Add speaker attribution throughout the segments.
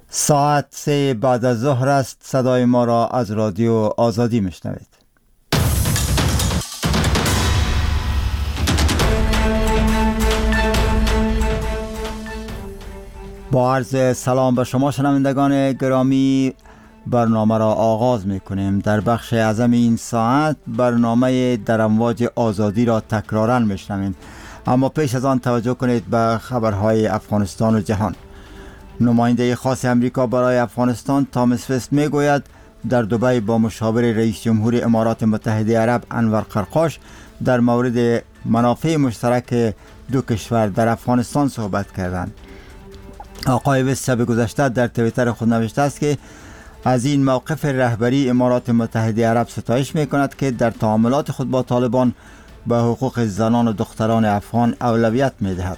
Speaker 1: ساعت 3 بعد از ظهر است. صدای ما را از رادیو آزادی میشنوید. با عرض سلام به شما شنوندگان گرامی، برنامه را آغاز میکنیم. در بخش اعظم این ساعت برنامه در امواج آزادی را تکرارا میشنویم، اما پیش از آن توجه کنید به خبرهای افغانستان و جهان. نماینده خاص امریکا برای افغانستان تامس وست میگوید در دبی با مشاور رئیس جمهور امارات متحده عرب انور قرقاش در مورد منافع مشترک دو کشور در افغانستان صحبت کردند. آقای وست شب گذشته در توییتر خود نوشته است که از این موقف رهبری امارات متحده عرب ستایش میکند که در تعاملات خود با طالبان به حقوق زنان و دختران افغان اولویت میدهد.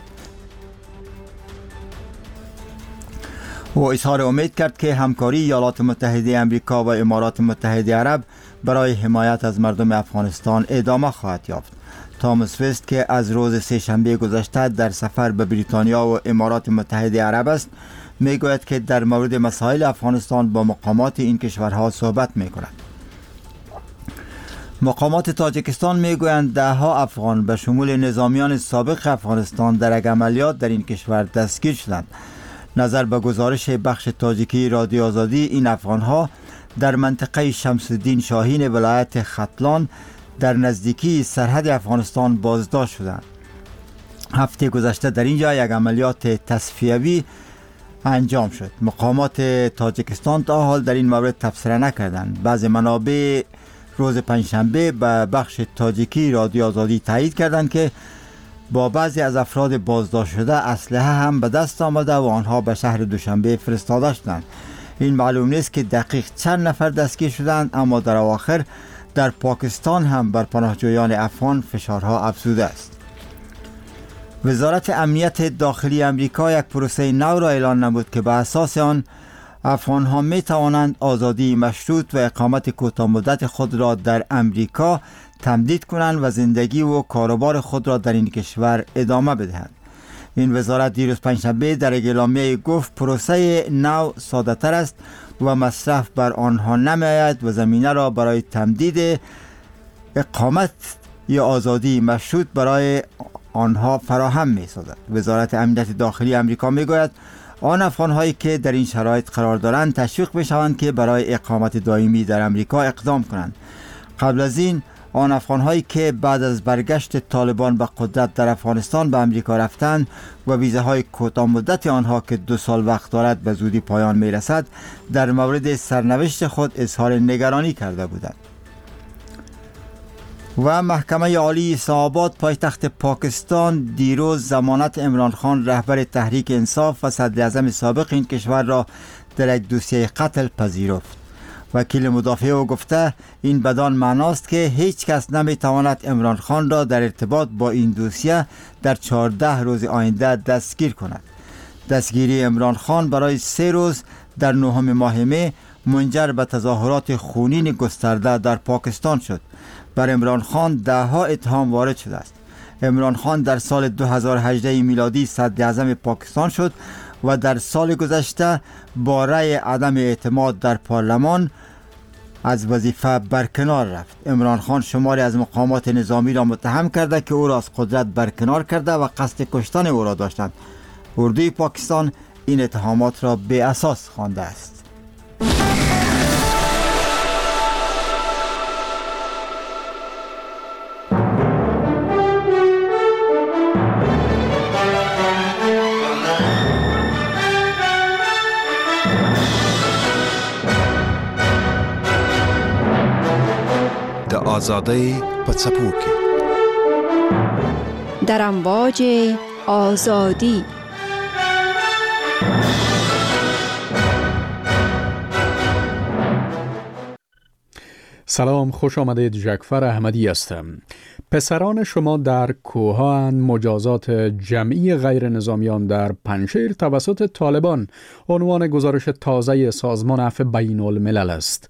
Speaker 1: او اظهار امید کرد که همکاری ایالات متحده امریکا و امارات متحده عرب برای حمایت از مردم افغانستان ادامه خواهد یافت. تامس وست که از روز سه‌شنبه گذشته در سفر به بریتانیا و امارات متحده عرب است، میگوید که در مورد مسائل افغانستان با مقامات این کشورها صحبت میکند. مقامات تاجیکستان میگویند دهها افغان به شمول نظامیان سابق افغانستان در یک عملیات در این کشور دستگیر شدند. نظر به گزارش بخش تاجیکی رادیو آزادی، این افغانها در منطقه شمس الدین شاهین ولایت ختلان در نزدیکی سرحد افغانستان بازداشت شدند. هفته گذشته در اینجا یک عملیات تصفیوی انجام شد. مقامات تاجیکستان تا حال در این مورد تبصره نکردند. بعضی منابع روز پنجشنبه به بخش تاجیکی رادیو آزادی تایید کردند که با بعضی از افراد بازداشت شده اسلحه هم به دست آمده و آنها به شهر دوشنبه فرستاده شدند. این معلوم نیست که دقیق چند نفر دستگیر شدند، اما در اواخر در پاکستان هم بر پناهجویان افغان فشارها افزوده است. وزارت امنیت داخلی امریکا یک پروسه نو را اعلان نمود که به اساس آن افغانها می توانند آزادی مشروط و اقامت کوتاه مدت خود را در امریکا تمدید کنند و زندگی و کاروبار خود را در این کشور ادامه بدهند. این وزارت دیروز پنجشنبه در اعلامیه گفت پروسه نو ساده تر است و مصرف بر آنها نمی آید و زمینه را برای تمدید اقامت یا آزادی مشروط برای آنها فراهم می سازد. وزارت امنیت داخلی امریکا می گوید آن افغانهایی که در این شرایط قرار دارند تشویق می شوند که برای اقامت دائمی در امریکا اقدام کنند. قبل از این آن افغانهایی که بعد از برگشت طالبان به قدرت در افغانستان به امریکا رفتند و ویزاهای کوتاه مدت آنها که 2 سال وقت دارد به زودی پایان می رسد در مورد سرنوشت خود اظهار نگرانی کرده بودند. و محکمه عالی اسلام آباد پایتخت پاکستان دیروز ضمانت عمران خان رهبر تحریک انصاف و صدر اعظم سابق این کشور را در یک دوسیه قتل پذیرفت. وکیل مدافع او گفته این بدان معناست که هیچ کس نمی تواند عمران خان را در ارتباط با این دوسیه در 14 روز آینده دستگیر کند. دستگیری عمران خان برای 3 روز در 9 ماه می منجر به تظاهرات خونین گسترده در پاکستان شد. بر عمران خان دهها اتهام وارد شده است. عمران خان در سال 2018 میلادی صدر اعظم پاکستان شد و در سال گذشته با رأی عدم اعتماد در پارلمان از وظیفه برکنار رفت. عمران خان شماری از مقامات نظامی را متهم کرده که او را از قدرت برکنار کرده و قصد کشتن او را داشتند. اردوی پاکستان این اتهامات را بی اساس خوانده است.
Speaker 2: آزادی په څپو کې
Speaker 3: در امواج آزادی.
Speaker 4: سلام، خوش آمدید. جعفر احمدی هستم. پسران شما در کوهان مجازات جمعی غیر نظامیان در پنجشیر توسط طالبان عنوان گزارش تازه سازمان عفو بین الملل است.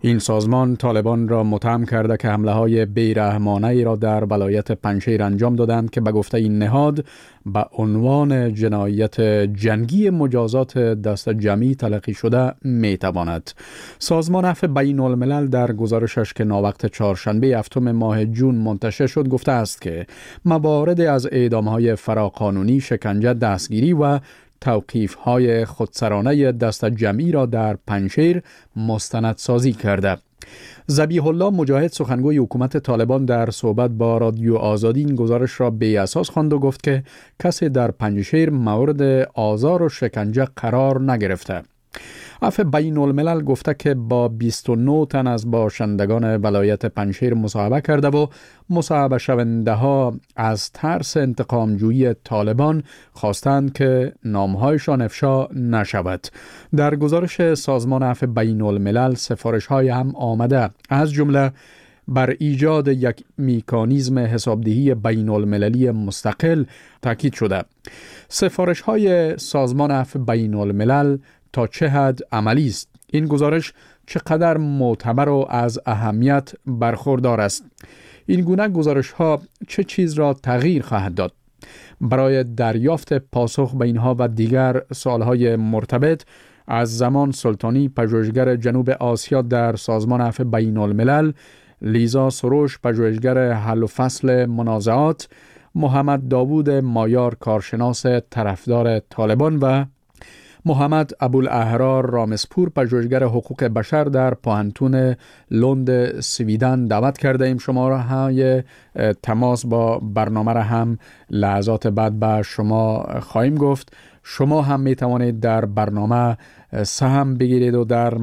Speaker 4: این سازمان طالبان را متهم کرده که حمله‌های بی‌رحمانه‌ای را در ولایت پنجشیر انجام دادند که به گفته این نهاد به عنوان جنایت جنگی مجازات دست جمعی تلقی شده می‌تواند. سازمان عفو بین الملل در گزارشش که ناوقت چهارشنبه هفتم ماه جون منتشر شد گفته است که موارد از اعدام‌های فراقانونی، شکنجه، دستگیری و توقیف‌های خودسرانه دست جمعی را در پنجشیر مستندسازی کرده. ذبیح الله مجاهد سخنگوی حکومت طالبان در صحبت با رادیو آزادی این گزارش را بی اساس خواند و گفت که کسی در پنجشیر مورد آزار و شکنجه قرار نگرفته. عفو بین الملل گفته که با 29 تن از باشندگان ولایت پنجشیر مصاحبه کرده و مصاحبه شونده ها از ترس انتقام جویی طالبان خواستند که نامهایشان افشا نشود. در گزارش سازمان عفو بین الملل سفارش های هم آمده، از جمله بر ایجاد یک مکانیزم حسابدهی بین المللی مستقل تاکید شده. سفارش های سازمان عفو بین الملل تا چه حد عملی است؟ این گزارش چقدر معتبر و از اهمیت برخوردار است؟ این گونه گزارش ها چه چیز را تغییر خواهد داد؟ برای دریافت پاسخ به اینها و دیگر سوالهای مرتبط از زمان سلطانی، پژوهشگر جنوب آسیا در سازمان عفو بین الملل، لیزا سروش پژوهشگر حل و فصل منازعات، محمد داوود مایار کارشناس طرفدار طالبان و محمد ابوالاحرار رامسپور پژوهشگر حقوق بشر در پوهنتون لند سویدن دعوت کرده ایم. شماره‌های تماس با برنامه را هم لحظات بعد به شما خواهیم گفت. شما هم می توانید در برنامه سهم بگیرید و در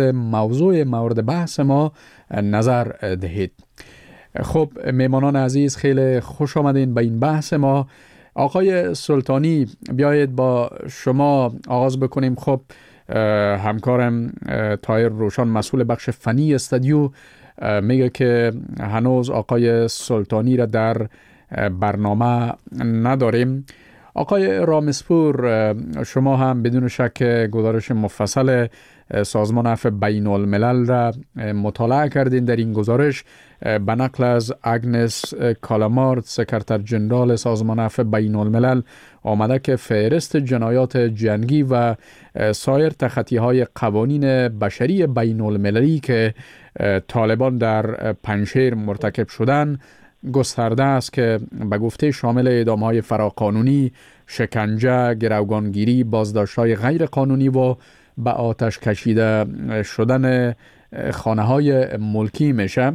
Speaker 4: مورد بحث ما نظر دهید. خب میمانان عزیز، خیلی خوش آمدین به این بحث ما. آقای سلطانی، بیایید با شما آغاز بکنیم. خب همکارم طاهر روشن مسئول بخش فنی استودیو میگه که هنوز آقای سلطانی را در برنامه نداریم. آقای رامسپور، شما هم بدون شک گزارش مفصل سازمان عفو بین الملل را مطالعه کردین. در این گزارش به نقل از اگنس کالامارد، سکرتر جنرال سازمان عفو بین الملل، آمده که فهرست جنایات جنگی و سایر تخطی‌های قوانین بشری بین المللی که طالبان در پنجشیر مرتکب شدن گسترده است که به گفته شامل اعدام‌های فراقانونی، شکنجه، گروگانگیری، بازداشت‌های غیر قانونی و به آتش کشیده شدن خانه‌های ملکی میشه.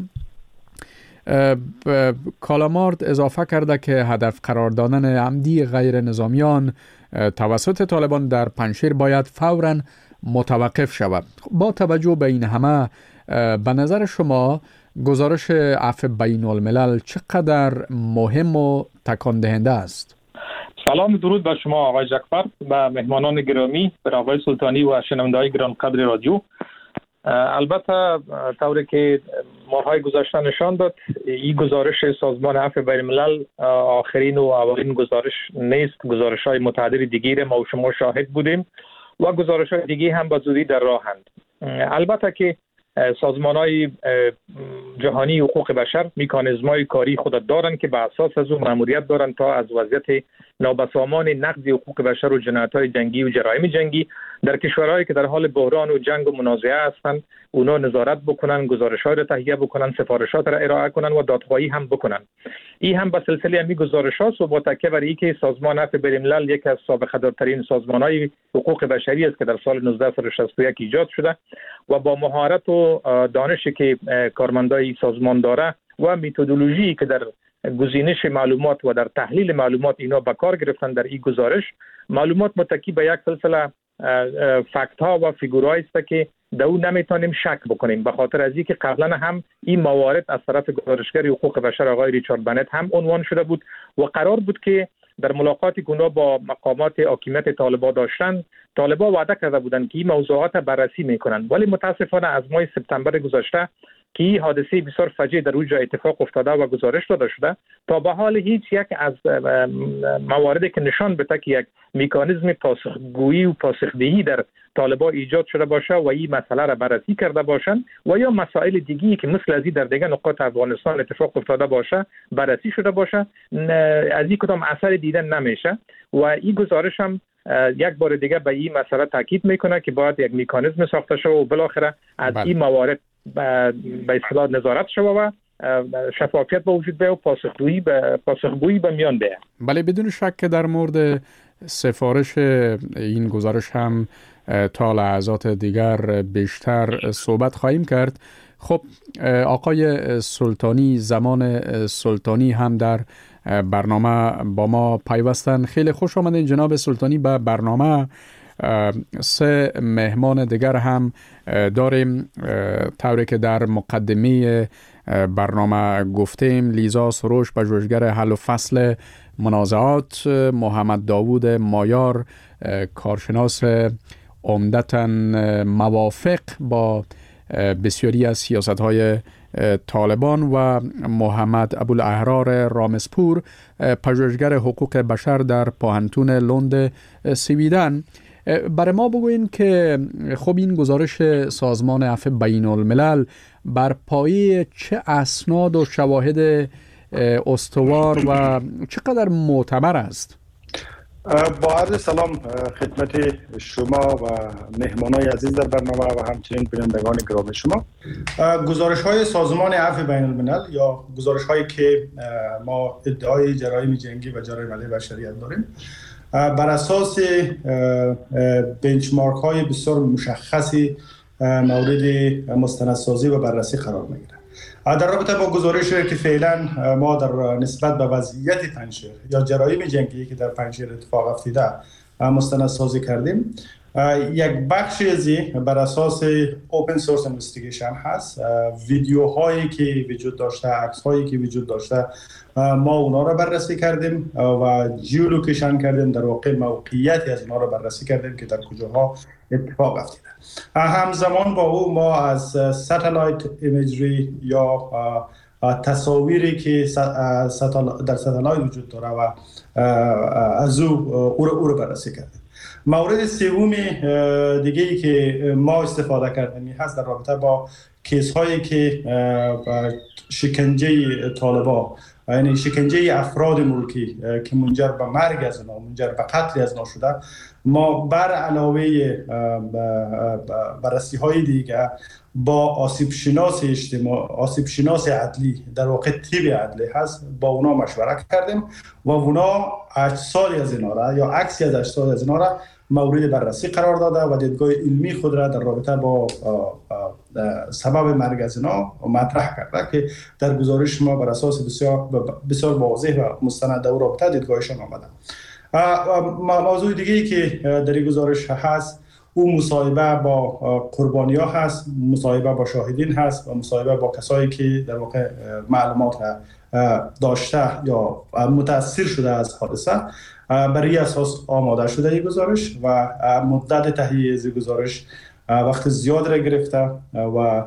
Speaker 4: کالامارد اضافه کرده که هدف قرار دادن عمدی غیر نظامیان توسط طالبان در پنجشیر باید فوراً متوقف شود. با توجه به این همه، به نظر شما گزارش عفو بین الملل چقدر مهم و تکان دهنده است؟
Speaker 2: سلام، درود به شما آقای جعفر، به مهمانان گرامی، به آقای سلطانی و شنونده‌های گرانقدر رادیو. البته طوری که ماهای گذشته نشان داد، این گزارش سازمان عفو بین الملل آخرین و اولین گزارش نیست. گزارش‌های متعدد دیگری ما و شما شاهد بودیم و گزارش‌های دیگه هم به زودی در راهند. البته که سازمان‌های جهانی حقوق بشر مکانیزم‌های کاری خود دارند که به اساس از اون مأموریت دارند تا از وضعیت نابسامان نقض حقوق بشر و جنایت‌های جنگی و جرایم جنگی در کشورهایی که در حال بحران و جنگ و منازعه هستند اونا نظارت بکنن، گزارش‌های را تهیه بکنن، سفارشات را ارائه کنن و دادخواهی هم بکنن. این هم به سلسله همین گزارش‌هاست و با تکیه بر اینکه سازمان عفو بین الملل یکی از سابقه‌دارترین سازمان‌های حقوق بشری است که در سال 1961 ایجاد شده و با مهارت و دانشی که کارمندای سازمان داره و متدولوژی که در گزینش معلومات و در تحلیل معلومات اینا به کار گرفتن در این گزارش، معلومات متکی به یک سلسله فکت ها و فیگورایی است که در اون نمیتونیم شک بکنیم، به خاطر از اینکه قبلا هم این موارد از طرف گزارشگر حقوق بشر آقای ریچارد بنت هم عنوان شده بود و قرار بود که در ملاقاتی که اونا با مقامات حاکمیت طالبان داشتن، طالبان وعده کرده بودند که این موضوعات بررسی میکنن، ولی متاسفانه از ماه سپتامبر گذشته که این حادثه بسیار فجیع در اونجا اتفاق افتاده و گزارش داده شده. تا به حال هیچ یک از مواردی که نشان بده که یک مکانیزم پاسخگویی و پاسخدهی در طالبان ایجاد شده باشه و این مسئله را بررسی کرده باشند و یا مسائل دیگه‌ای که مثل از این در دیگر نقاط افغانستان اتفاق افتاده باشه بررسی شده باشه، از این کدام اثر دیدن نمیشه و این گزارش هم یک بار دیگه به این مسئله تاکید میکنه که باید یک مکانیزم ساخته شود و بالاخره از این موارد به اصطلاح نظارت شود و شفافیت به وجود بیاید و پاسخگویی به میان بیاید.
Speaker 4: بله، بدون شک که در مورد سفارش این گزارش هم تا لحظات دیگر بیشتر صحبت خواهیم کرد. خب آقای سلطانی، زمان سلطانی هم در برنامه با ما پیوستن. خیلی خوش آمدین جناب سلطانی به برنامه. 3 مهمان دیگر هم داریم، طوری که در مقدمه برنامه گفتیم. لیزا سروش، پژوهشگر حل و فصل منازعات، محمد داوود مایار، کارشناس عمدتاً موافق با بسیاری از سیاست‌های طالبان، و محمد ابوالاحرار رامسپور، پژوهشگر حقوق بشر در پوهنتون لند سویدن. برای ما بگوین که خب این گزارش سازمان عفو بین الملل بر پایه چه اسناد و شواهد استوار و چقدر معتبر است؟
Speaker 5: با عرض سلام خدمت شما و مهمانای عزیز در برنامه و همچنین بینندگان گرامی شما. گزارش های سازمان عفو بین الملل یا گزارش هایی که ما ادعای جرایم جنگی و جرایم علیه بشریت داریم بر اساس بنچمارک های بسیار مشخصی مورد مستندسازی و بررسی قرار میگیره. در رابطه با گزارشی که فعلا ما در نسبت به وضعیت پنجشیر یا جرایم جنگی که در پنجشیر اتفاق افتاده مستندسازی کردیم، یک بخشی از بر اساس اوپن سورس اینوستیگیشن هست. ویدیوهایی که وجود داشته، عکس‌هایی که وجود داشته، ما اونا را بررسی کردیم و جیولوکیشن کردیم، در واقع موقعیتی از اونا را بررسی کردیم که در کجاها اتفاق افتاده. همزمان با او ما از ساتلایت ایمیجری یا تصاویری که در ساتلایت وجود داره و از او را بررسی کردیم. مورد سوم دیگه ای که ما استفاده کردیم هست در رابطه با کیس هایی که شکنجه طالبان، یعنی شکنجه افراد ملکی که منجر به مرگ از اونا، منجر به قتل از اونا شده. ما بر علاوه بررسی های دیگه با آسیب شناس اجتماع، آسیب شناس عدلی، در واقع تیب عدلی هست، با اونا مشورت کردیم و اونا اجسادی از اینا را یا عکسی از اجساد از اینا را مورد بررسی قرار داده و دیدگاه علمی خود را در رابطه با سبب مرگ از اینا مطرح کرده که در گزارش ما بر اساس بسیار واضح و مستند و رابطه دیدگاهشان آمده. موضوع دیگه‌ای که در این گزارش هست او مصاحبه با قربانی‌ها هست، مصاحبه با شاهدین هست و مصاحبه با کسایی که در واقع معلومات داشته یا متاثر شده از حادثه. برای اساس آماده شده این گزارش و مدت تهیه از گزارش وقت زیاد را گرفته و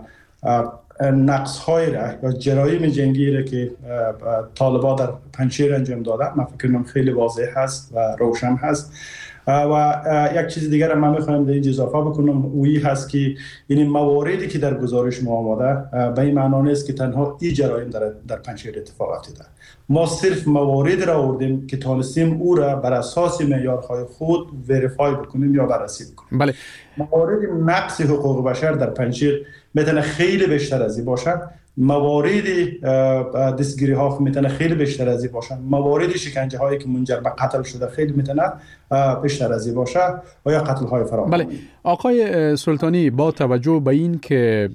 Speaker 5: نقص‌های را یا جرایم جنگی را که طالبان در پنجشیر انجام داده، من فکر کنم خیلی واضح هست و روشن هست. و یک چیز دیگر من میخوایم به این اضافه بکنم، اویی هست که این مواردی که در گزارش ما آماده به این معنا نیست که تنها این جرایم در پنجشیر اتفاق افتاده. ما صرف موارد را آوردیم که تانستیم او را بر اساس معیارهای خود وریفای بکنیم یا بررسی بکنیم.
Speaker 4: بله.
Speaker 5: موارد نقض حقوق بشر در پنجشیر میتونه خیلی بیشتر از این باشه، موارد دستگیری ها میتونه خیلی بیشتر از این باشه، موارد شکنجه هایی که منجر به قتل شده خیلی میتونه بیشتر از این باشه و یا قتل های فراوان.
Speaker 4: بله آقای سلطانی، با توجه به این که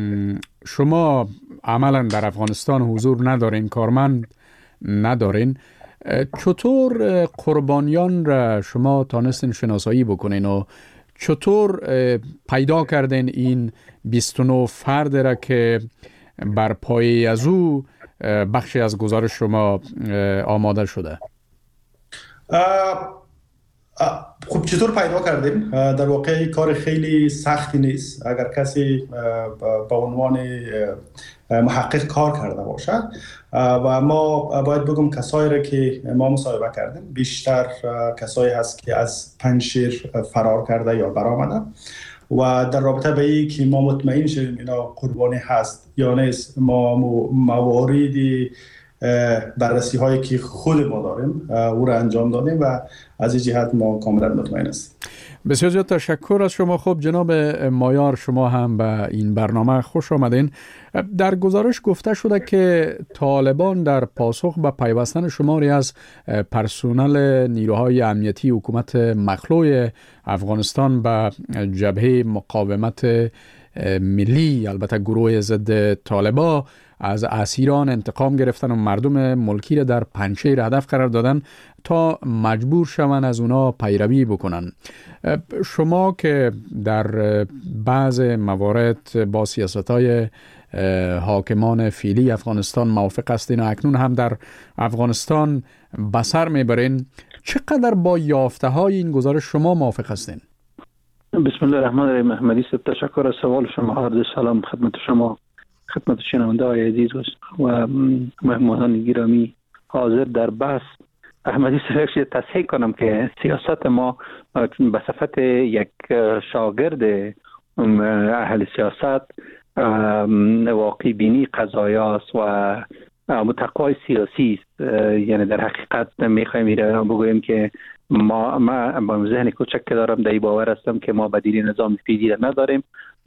Speaker 4: شما عملا در افغانستان حضور ندارین، کارمند ندارین، چطور قربانیان را شما تانستین شناسایی بکنین و چطور پیدا کردین این 29 فرد را که بر پایه از او بخشی از گزارش شما آماده شده؟
Speaker 5: خب چطور پیدا کردیم؟ در واقع کار خیلی سختی نیست اگر کسی به عنوان محقق کار کرده باشد و ما باید بگم کسایی را که ما مصاحبه کردیم بیشتر کسایی هست که از پنجشیر فرار کرده یا برآمده و در رابطه به این که ما مطمئن شدیم اینا قربانی هست یا نیست ما مواردی بررسی هایی که خود ما داریم او را انجام دادیم و از این جهت ما کاملا مطمئن هستیم.
Speaker 4: بسیار زیاد تشکر از شما. خب جناب مایار، شما هم به این برنامه خوش آمدین. در گزارش گفته شده که طالبان در پاسخ به پیوستن شماری از پرسنل نیروهای امنیتی حکومت مخلوع افغانستان به جبهه مقاومت ملی، البته گروه ضد طالبان، از اسیران انتقام گرفتن و مردم ملکی را در پنجشیر هدف قرار دادن تا مجبور شوند از اونا پیروی بکنن. شما که در بعض موارد با سیاست‌های حاکمان فعلی افغانستان موافق هستین و اکنون هم در افغانستان بسر میبرین، چقدر با یافته های این گزارش شما موافق هستین؟
Speaker 6: بسم الله الرحمن الرحیم. احمدی صاحب، تشکر از سوال شما. عرض سلام خدمت شما، خدمت شنونده های عزیز و مهمانان گرامی حاضر در بحث. احمدی صاحب، تصحیح کنم که سیاست ما به صفت یک شاگرد اهل سیاست واقع بینی قضایاست و متقوای سیاسی است. یعنی در حقیقت میخوایم ایره بگوییم که ما با ذهن کوچک که دارم در این باور هستم که ما بدیل نظام فعلی نداریم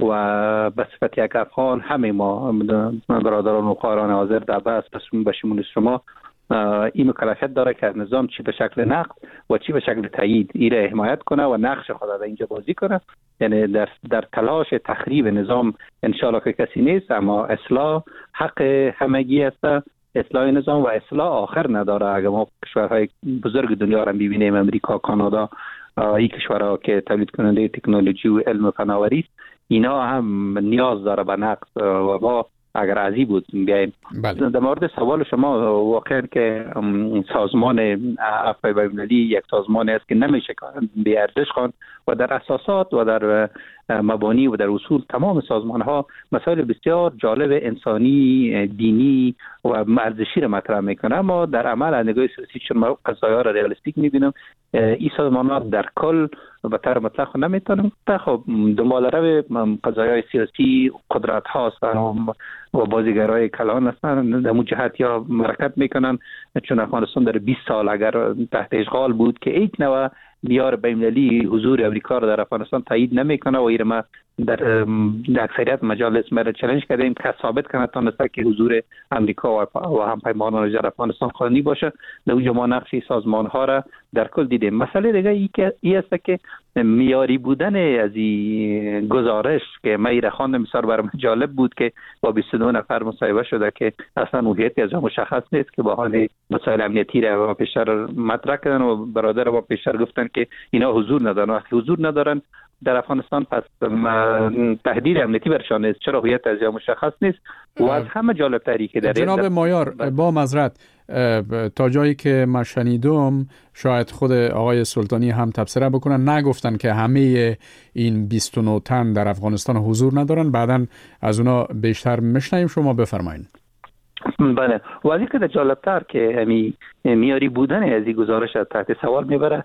Speaker 6: و به صفت یک افغان همه ما برادران و خواهران حاضر در بحث به شمول شما این مکلفیت داره که نظام چی به شکل نقد و چی به شکل تایید ایره حمایت کنه و نقش خود را اینجا بازی کنه. یعنی در تلاش تخریب نظام انشالله که کسی نیست، اما اصلاح حق همگی است. اصلاح نظام و اصلاح آخر نداره. اگر ما کشورهای بزرگ دنیا را ببینیم، امریکا، کانادا، این کشورها که تولید کننده تکنولوژی و علم و فناوری است، اینا هم نیاز داره به نقد و ما اگر عزیز بود بیایم. در مورد سوال شما، واقعا که سازمان عفو بین‌المللی یک سازمان است که نمیشه بی ارزش خواند و در اساسات و در مبانی و در اصول تمام سازمان ها مسائل بسیار جالب انسانی، دینی و ارزشی را مطرح میکنه، اما در عمل از نگاه سیاسی چون ما قضایا را ریالیستیک میبینم، این سازمان ها در کل به طور مطلق نمیتونن. خب دنبال رو قضایای سیاسی قدرت هستن و بازیگرای کلان هستن، در اون جهت یا مرکب میکنن. چون افغانستان در 20 سال اگر تحت اشغال بود که یک نوع میار بین‌المللی حضور امریکا را در افغانستان تایید نمیکنه و ایره ما در اکثریت مجالس ما چالش کردیم که ثابت کنه تونسته که حضور امریکا و همپیمانان در افغانستان قانونی باشه. در اونجا ما نقش سازمان ها را در کل دیدیم. مسئله دیگه ای است که میاری بودن از این گزارش که من ایره خواندم بسیار برام جالب بود که با 22 نفر مصاحبه شده که اصلا هویتی از مشخص نیست که با حال مسائل امنیتی را پیشتر مطرح کردن و برادر ما پیشتر گفتن که اینا حضور ندارن. وقتی حضور ندارن در افغانستان پس تهدید امنیتی برشان نیست، چرا هویت از مشخص نیست. و از همه جالب تری که در
Speaker 4: جناب مایار، با معذرت تا جایی که من شنیدم، شاید خود آقای سلطانی هم تبصره بکنن، نگفتن که همه این 29 تن در افغانستان حضور ندارن. بعداً از اونا بیشتر میشنویم. شما بفرمایید.
Speaker 6: بله، ولی که جالبتر که میاری بودن از این گزارش تحت سوال میبره.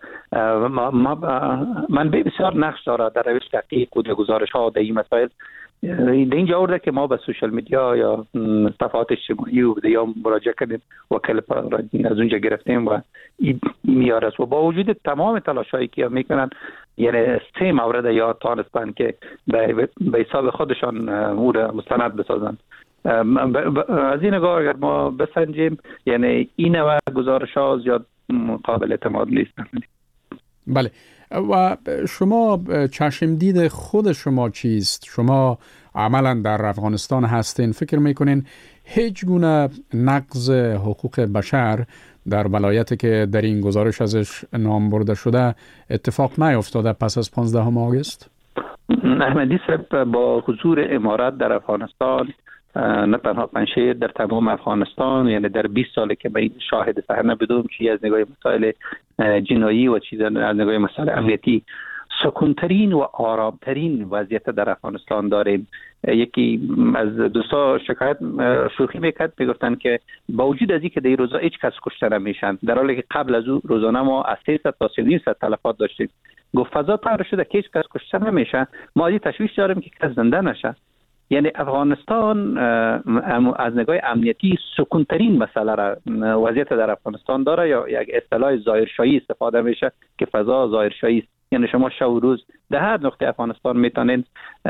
Speaker 6: من بسیار نقش داره در روش تحقیق و گزارش ها در این مسائل. در اینجا آورده که ما به سوشال میدیا یا صفحات اجتماعی و یا مراجعه کردیم و کلیپ از اونجا گرفتیم و این میار است و با وجود تمام تلاش هایی که میکنن، یعنی 3 مورد یا تانستن که به حساب خودشان او را مستند بسازن. از این نگاه اگر ما بسنجیم، یعنی این نوع گزارش ها زیاد قابل اعتماد نیستند.
Speaker 4: بله، و شما چشمدید خود شما چیست؟ شما عملا در افغانستان هستین، فکر میکنین هیچ گونه نقض حقوق بشر در ولایتی که در این گزارش ازش نام برده شده اتفاق نیفتاده پس از 15 آگوست؟
Speaker 6: احمدی صاحب، با حضور امارات در افغانستان نه تنها پنجشیر، در تمام افغانستان، یعنی در 20 سالی که من شاهد صحنه بودم، چی از نگاه مسائل جنایی و چیز از نگاه مسائل امنیتی سکونترین و آرامترین وضعیت در افغانستان داریم. یکی از دوستا شکایت شوخی میکرد، میگفتن که با وجود از اینکه در این روزا هیچ کس کشته نمیشن، در حالی که قبل از او روزانه ما از 300 تا 300 تلفات داشتیم. گفت فضا طور شده که هیچ کس کشته نمیشه، ما از این تشویش داریم که کس زنده نشه. یعنی افغانستان از نگاه امنیتی سکونترین مسئله را وضعیت در افغانستان داره، یا یک اصطلاح ظاهرشاهی استفاده میشه که فضا ظاهرشاهی است. یعنی شما شب و روز در هر نقطه افغانستان میتونین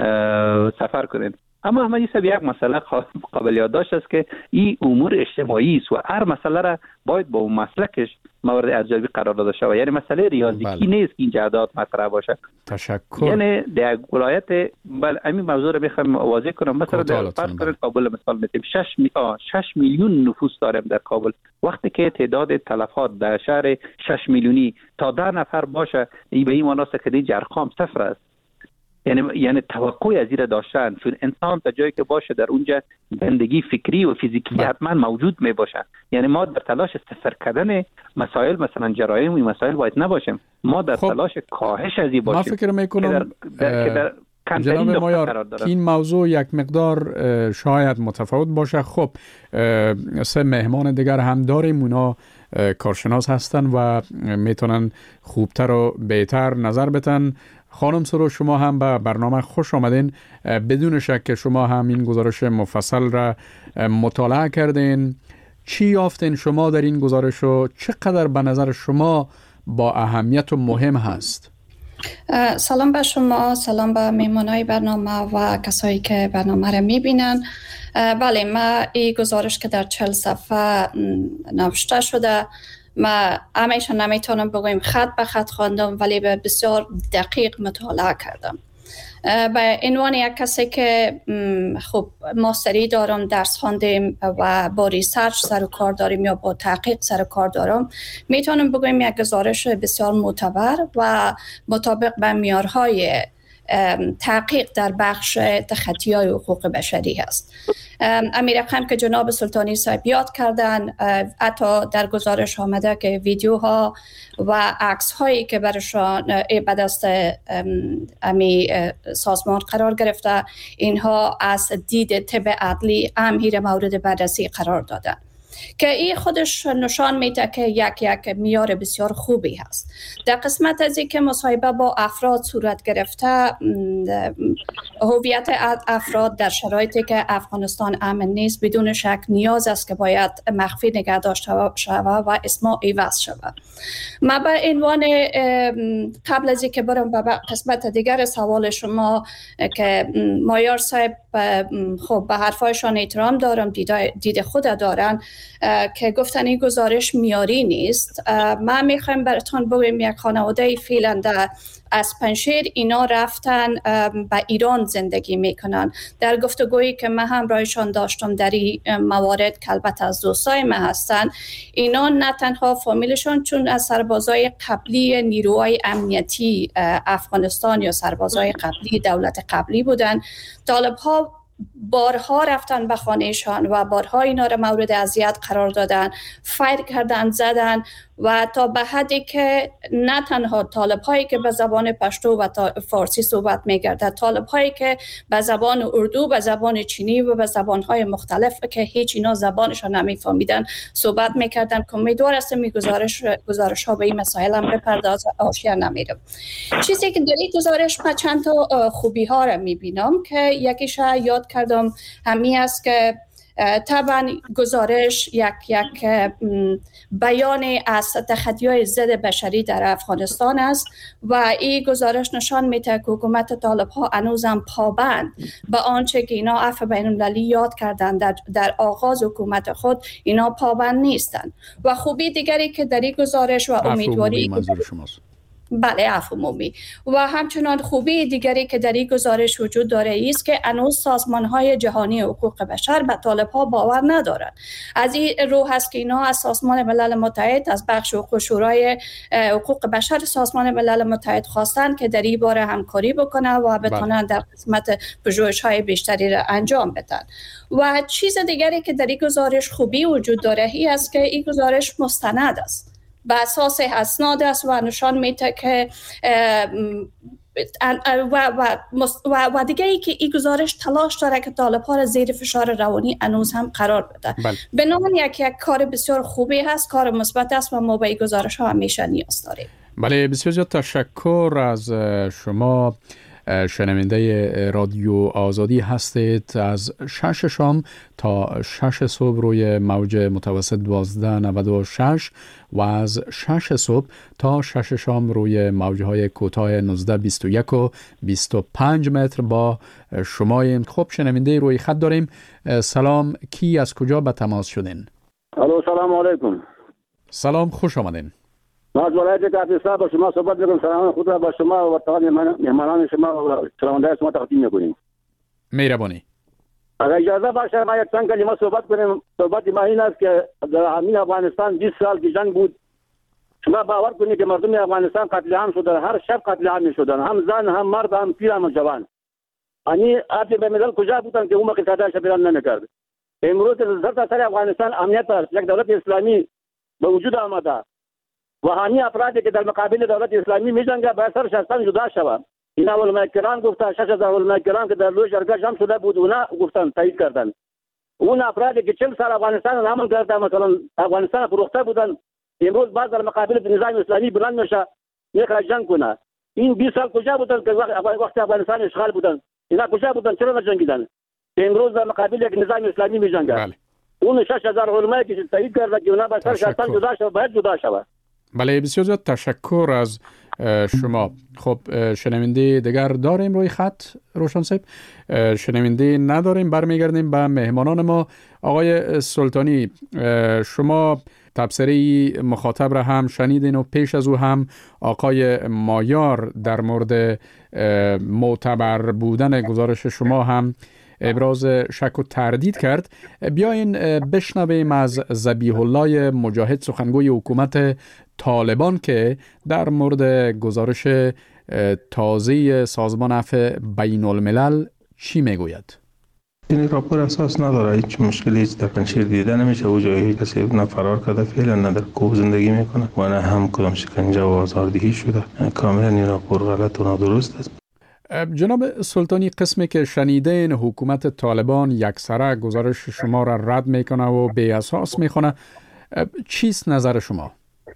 Speaker 6: سفر کنین. اما احمدی صاحب یک مسئله قابل یادداشت است که این امور اجتماعی است و هر مسئله را باید با اون مسلکش مورد ارزیابی قرار داده شود. یعنی مسئله ریاضیکی نیست که این جهادات مطرح باشه.
Speaker 4: تشکر.
Speaker 6: یعنی در ولایت همین موضوع رو میخوام واضح کنم. مثلا در فرض کنید کابل مثال میتیم 6 میلیون نفوس داریم در کابل. وقتی که تعداد تلفات در شهر 6 میلیونی تا 10 نفر باشه، این به این معنی است که دیگه ارقام صفر است. یعنی توقعی از این داشتن، چون انسان تا جایی که باشه در اونجا زندگی فکری و فیزیکی حتما موجود می باشن. یعنی ما در تلاش صفر کردن مسائل مثلا جرایم و مسائل باید نباشیم، ما در تلاش کاهش از این باشیم.
Speaker 4: ما فکر میکنم جناب مایار که این موضوع یک مقدار شاید متفاوت باشه. خب 3 مهمان دیگر هم داریم، اونا کارشناس هستن و میتونن خوبتر و بهتر نظر بدن. خانم سرو، شما هم به برنامه خوش آمدین. بدون شک که شما هم این گزارش مفصل را مطالعه کردین. چی یافتین شما در این گزارش و چقدر به نظر شما با اهمیت و مهم هست؟
Speaker 7: سلام به شما، سلام به میمانای برنامه و کسایی که برنامه را میبینن. بله، ما این گزارش که در 40 صفحه نوشته شده، ما همیشه نمیتونم بگویم خط به خط خواندم، ولی به بسیار دقیق مطالعه کردم. به عنوان یک کسی که خب ماستری دارم، درس خواندیم و با ریسرچ سر و کار داریم یا با تحقیق سر و کار دارم، میتونم بگویم یک گزارش بسیار معتبر و مطابق به معیارهای تحقیق در بخش تخطی‌های حقوق بشری است. امیر رقم که جناب سلطانی صاحب یاد کردن، حتی در گزارش آمده که ویدیوها و عکس هایی که برشان به دست امی سازمان قرار گرفته، اینها از دید طب عدلی امیر مورد بررسی قرار دادن که این خودش نشان میده که یک معیار بسیار خوبی هست. در قسمت از این که مصاحبه با افراد صورت گرفته، هویت افراد در شرایطی که افغانستان امن نیست بدون شک نیاز است که باید مخفی نگه داشته شود و اسم عوض شود. ما به عنوان قبل از اینکه برم به قسمت دیگر سوال شما که مایار صاحب خب به حرفایشان احترام دارم، دید خود دارن که گفتن این گزارش معیاری نیست. من میخوایم براتون بگم یک خانواده فعلا از پنجشیر اینا رفتن به ایران زندگی میکنن. در گفتگویی که من همراهشان داشتم در این موارد که البته از دوستای من هستن، اینا نه تنها فامیلشان چون از سربازای قبلی نیروهای امنیتی افغانستان یا سربازای قبلی دولت قبلی بودن، طالب‌ها بارها رفتن به خانهشان و بارها اینا را مورد اذیت قرار دادن، فایر کردن، زدن و تا به حدی که نه تنها طالب هایی که به زبان پشتو و فارسی صحبت می‌کردند، طالب هایی که به زبان اردو، به زبان چینی و به زبان های مختلف که هیچ اینا زبانشان نمی‌فهمیدن صحبت می‌کردند. که امیدوار هستم این گزارش ها به این مسائل هم بپردازه، آشیا نمی‌رم. چیزی که در این گزارش من چند تا خوبی ها را می‌بینم که یکیش یاد کردم همین است که طبعا گزارش یک بیان از تخطی‌های ضد بشری در افغانستان است و این گزارش نشان میده که حکومت طالب‌ها هنوزم پابند به آنچه که اینا عفو بین‌المللی یاد کردن در آغاز حکومت خود، اینا پابند نیستند. و خوبی دیگری که در این گزارش و امیدواری بله عفو عمومی. و همچنان خوبی دیگری که در این گزارش وجود داره است که هنوز سازمان‌های جهانی حقوق بشر به طالب‌ها باور ندارند. از این رو هست که اینا از سازمان ملل متحد، از بخش حقوق شورای حقوق بشر سازمان ملل متحد خواستن که در این باره همکاری بکنه و بتونن در قسمت پژوهش‌های بیشتری را انجام بدن. و چیز دیگری که در این گزارش خوبی وجود داره این است که این گزارش مستند است، به اساس اسناد است و نشان میده که و دیگه ای که این گزارش تلاش داره که طالب‌ها را زیر فشار روانی هنوز هم قرار بده. بنابراین یک کار بسیار خوبی هست، کار مثبت است و ما به این گزارش ها همیشه نیاز داریم.
Speaker 4: بله، بسیار زیاد تشکر از شما. شنونده رادیو آزادی هستید. از 6 شام تا 6 صبح روی موج متوسط 1296 و از 6 صبح تا 6 شام روی موجهای کوتاه 19 21 و 25 متر با شماییم. خب شنونده روی خط داریم. سلام، کی از کجا به تماس شدین؟
Speaker 8: الو، سلام علیکم.
Speaker 4: سلام، خوش آمدین.
Speaker 8: ما از ولایت کافرستان با شما صحبت می‌کنم. سلام خود را با شما و تمام مهمانان شما و شنونده شما تقدیم می‌کنیم.
Speaker 4: مهربانی.
Speaker 8: اگر اجازه باشه ما یک چند کلمه صحبت کنیم. صحبت ما این است که در همین افغانستان 20 سال که جنگ بود، شما باور کنید که مردم افغانستان قتل عام شدن، هر شب قتل عام شدن، هم زن هم مرد هم پیر هم جوان. یعنی آتی به ملل کجا بودن که اون موقع صداش بیان نمی‌کرد. امروز در سر افغانستان امنیت است، یک دولت اسلامی به وجود آمده و همین افرادی که در مقابل دولت اسلامی می‌جنگند باید سرش از تن جدا شود. این علماء کرام گفتن، 6000 علماء کرام که در لوی جرگه جمع شده بود اونا گفتن، تایید کردن. اون افرادی که 40 سال افغانستان را امن کردن، مثلا افغانستان فروخته بودن، امروز باز در مقابل نظام اسلامی بلند میشه یک جنگ کنه. این 20 سال کجا بودن که وقت افغانستان اشغال بودن؟ اینا کجا بودن؟ چرا نجنگیدن؟ امروز در مقابل یک نظام اسلامی می‌جنگند. اون 6000 علماء که تایید کردن که اونا باید سرش از تن جدا شود، باید جدا شود.
Speaker 4: بله، بسیار زیاد تشکر از شما. خب شنونده دیگر داریم روی خط روشن صاحب؟ شنونده نداریم. برمیگردیم به مهمانان ما. آقای سلطانی، شما تبصره مخاطب را هم شنیدین و پیش از او هم آقای مایار در مورد معتبر بودن گزارش شما هم ابراز شک و تردید کرد. بیاین بشنویم از ذبیح الله مجاهد، سخنگوی حکومت طالبان، که در مورد گزارش تازه سازمان عفو بین الملل چی میگوید.
Speaker 9: این راپور اساس نداره، هیچ مشکلی هیچ در پنجشیر دیده نمیشه. او جایی کسی نه فرار کرده فعلا، نه در کوه زندگی میکنه و نه هم کدام شکنجه و آزاردهی شده. کاملا این راپور غلط و نادرست است.
Speaker 4: جناب سلطانی، قسمی که شنیدین حکومت طالبان یکسره گزارش شما را رد میکنه و بی اساس میخونه، چیست نظر شما؟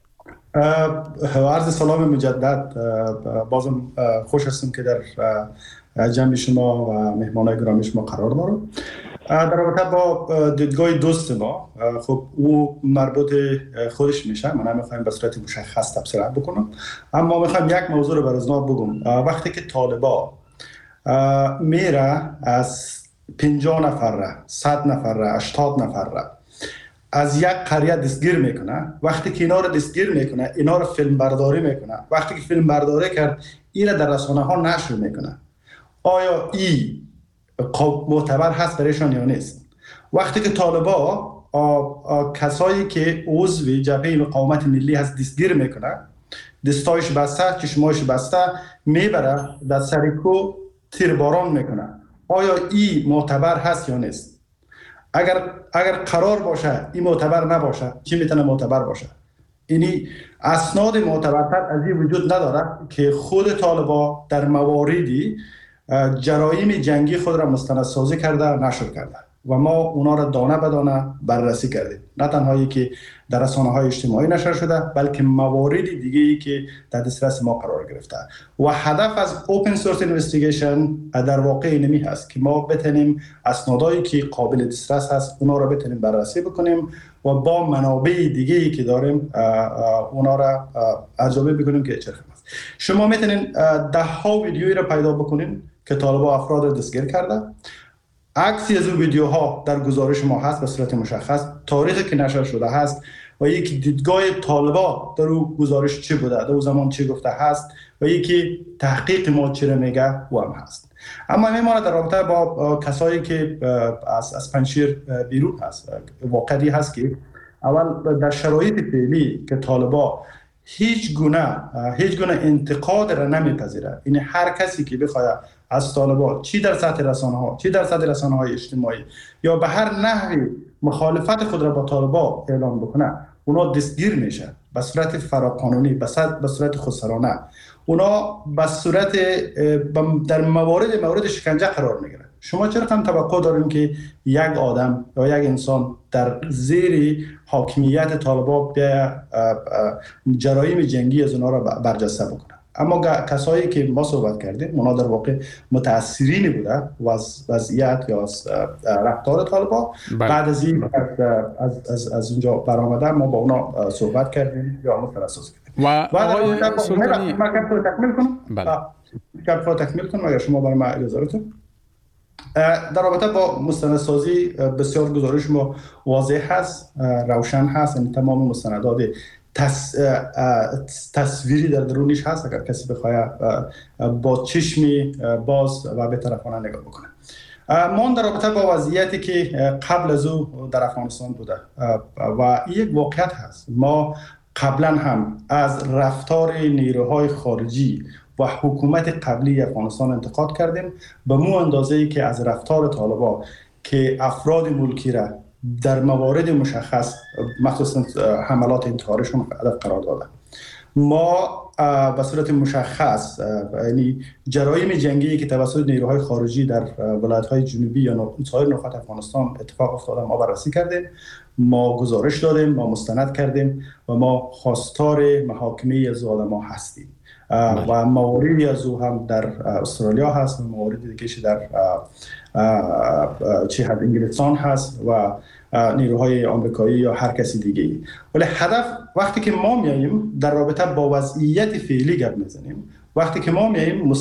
Speaker 5: عرض سلام مجدد. بازم خوش هستم که در جمع شما و مهمانای گرامی شما قرار دارم. در رابطه با دیدگاه دوست ما، خب او مربوط خودش میشه، من نمیخوایم به صورت مشخص تبصره بکنم، اما میخوایم یک موضوع رو برازنار بگم. وقتی که طالبا میره از 50 نفر 100 نفر 80 نفر از یک قریه دستگیر میکنه، وقتی که اینا رو دستگیر میکنه، اینا رو فیلم برداری میکنه، وقتی که فیلم برداری کرد اینا در رسانه ها نشر میکنه، آیا این معتبر هست برایشان یا نیست؟ وقتی که طالبا کسایی که عضو جبهه مقاومت ملی هست دستگیر میکنه، دستایش بسته، چشمایش بسته، میبره در سرکو تیرباران میکنه، آیا این معتبر هست یا نیست؟ اگر قرار باشه این معتبر نباشه، چی میتونه معتبر باشه؟ اینی اسناد معتبرتر از این وجود نداره که خود طالبا در مواردی جرایم جنگی خود را مستندسازی کرده نشر کرده و ما اونا را دانه به دانه بررسی کردیم. نه تنهایی که در رسانه‌های اجتماعی نشر شده، بلکه موارد دیگه‌ای که در دسترس ما قرار گرفته. و هدف از اوپن سورس اینوستیگیشن در واقع اینمی هست که ما بتونیم اسنادایی که قابل دسترس هست اونا را بتونیم بررسی بکنیم و با منابع دیگه‌ای که داریم اونا را ارزیابی بکنیم که چه هست. شما میتونین ده ها ویدیویی را پیدا بکنین که طالبا افراد را دستگیر کرده. عکسی از اون ویدیوها در گزارش ما هست به صورت مشخص، تاریخی که نشر شده هست و یکی دیدگاه طالبا در او گزارش چی بوده، در او زمان چی گفته هست و یکی تحقیق ما چی را میگه و هم هست. اما میماند در رابطه با کسایی که از پنجشیر بیرون هست، واقعی هست که اول در شرایط فعلی که طالبا هیچ گونه انتقاد را نمیپذیره، یعنی هر کسی که بخواد از طالبان چی در سطح رسانه‌ها، چی در سطح رسانه‌های اجتماعی یا به هر نحوی مخالفت خود را با طالبان اعلام بکنه، اونا دستگیر میشه به صورت فراقانونی، به صورت خودسرانه. اونا به صورت در مورد شکنجه قرار میگیره. شما چه رقم توقع داریم که یک آدم یا یک انسان در زیر حاکمیت طالبان بیا جرایم جنگی از اونا را برجسته بکنه؟ اما کسایی که ما صحبت کردیم اونا در واقع متاثرین بوده و از وضعیت یا از رفتار طالبان. بعد از این از اونجا برآمده ما با اونا صحبت کردیم یا مترسس کردیم.
Speaker 4: و آقای سلطانی
Speaker 5: من تکمیل کنم.
Speaker 4: بله.
Speaker 5: تکمیل کنم اگر شما برای ما اجازه بدید. در رابطه با مستندسازی بسیار گزارش ما واضح هست، روشن هست، یعنی تمام مستندات تصویری در درونش هست. اگر کسی بخواد با چشمی باز و بی‌طرفانه نگاه بکنه. ما در رابطه با وضعیتی که قبل از او در افغانستان بوده و یک واقعیت هست، ما قبلا هم از رفتار نیروهای خارجی و حکومت قبلی افغانستان انتقاد کردیم، به مو اندازه‌ای که از رفتار طالبان که افراد ملکی را در موارد مشخص مخصوصا حملات انتحاریشون هدف قرار داده. ما به صورت مشخص یعنی جرایم جنگی که توسط نیروهای خارجی در ولایت‌های جنوبی یا سایر نقاط افغانستان اتفاق افتاده ما بررسی کردیم، ما گزارش دادیم، ما مستند کردیم و ما خواستار محاکمه از آدم‌ها هستیم. و مواردی از او هم در استرالیا هست و مواردی دیگه در انگلستان هست و نیروهای آمریکایی یا هر کسی دیگه ای. ولی هدف وقتی که ما میاییم در رابطه با وضعیت فعلی گپ میزنیم، وقتی که ما میاییم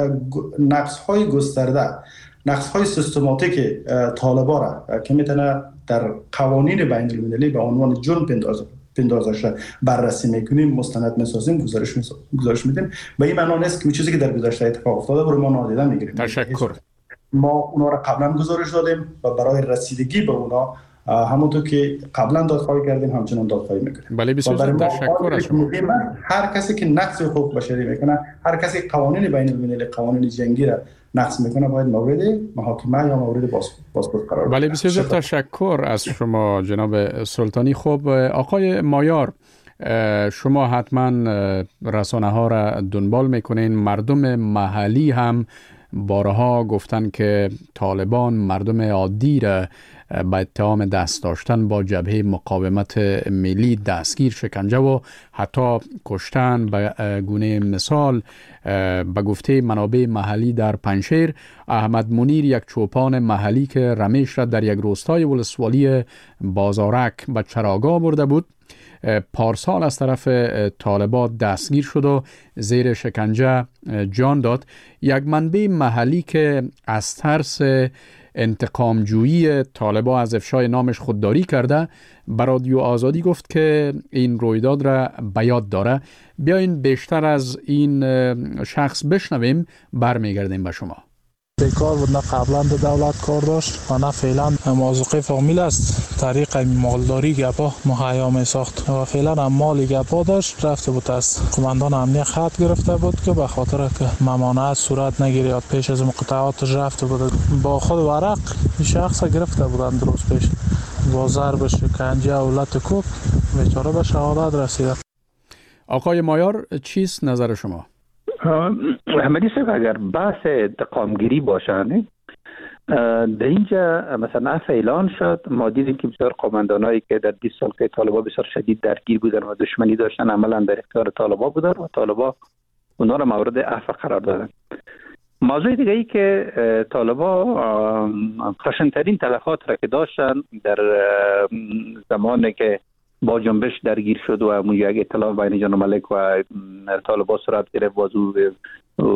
Speaker 5: نقص‌های گسترده، نقص‌های سیستماتیک طالبان را که میتونه در قوانین بین المللی به عنوان جرم پنداشته بررسی میکنیم، مستند میسازیم، گزارش میدیم. و این معنی نیست که چیزی که در گذشته اتفاق افتاده رو ما نادیده میگیریم.
Speaker 4: تشکر.
Speaker 5: ما اونا را قبلا گزارش دادیم و برای رسیدگی به اونا همونطور که قبلا دادخواهی کردیم همچنان دادخواهی میکنیم.
Speaker 4: بله بسیار تشکر از شما.
Speaker 5: هر کسی که نقض حقوق بشری میکنه، هر کسی قوانین بین المللی، قوانین جنگی را نقض میکنه، باید مورد محاکمه یا مورد بازپرس قرار بگیره.
Speaker 4: بله بسیار تشکر از شما جناب سلطانی. خب آقای مایار، شما حتما رسانه ها را دنبال میکنین. مردم محلی هم بارها گفتن که طالبان مردم عادی را به اتهام دست داشتن با جبهه مقاومت ملی دستگیر، شکنجه و حتی کشتن. به گونه مثال به گفته منابع محلی در پنجشیر، احمد منیر یک چوپان محلی که رمیش را در یک روستای ولسوالی بازارک به چراگاه برده بود، پارسال از طرف طالبان دستگیر شد و زیر شکنجه جان داد. یک منبع محلی که از ترس انتقامجویی طالبان از افشای نامش خودداری کرده به رادیو آزادی گفت که این رویداد را به یاد داره. بیاین بیشتر از این شخص بشنویم، برمیگردیم به شما.
Speaker 10: بیکار بود، نه قبلا در دولت کار داشت و نه فعلا موظف فامیل است. طریق مالداری گپا مهیا می ساخت و فعلا هم مالی گپا داشت. رفته بود از قماندان امنیت خط گرفته بود که به خاطر که ممانعت صورت نگیرد پیش از مقاطعاتش رفته بود. با خود ورق شخص گرفته بودن درست پیش با ضرب شکنجه و لط کوب بیچاره به شهادت رسیده. آقای مایار، چیست نظر شما؟
Speaker 6: احمدی صاحب، اگر بحث انتقامگیری باشه در اینجا مثلا اعلان شد، ما دیدیم که بسیار قماندانایی که در 20 سال که طالبان بسیار شدید درگیر بودن و دشمنی داشتن عملا در اختیار طالبان بودن و طالبان اونا را مورد عفو قرار دادن. موضوع دیگه ای که طالبان خشن‌ترین تلفات را که داشتن در زمانی که با جنبش درگیر شد و یک ائتلاف بین جان ملک و طالبان صورت گرفت، بازو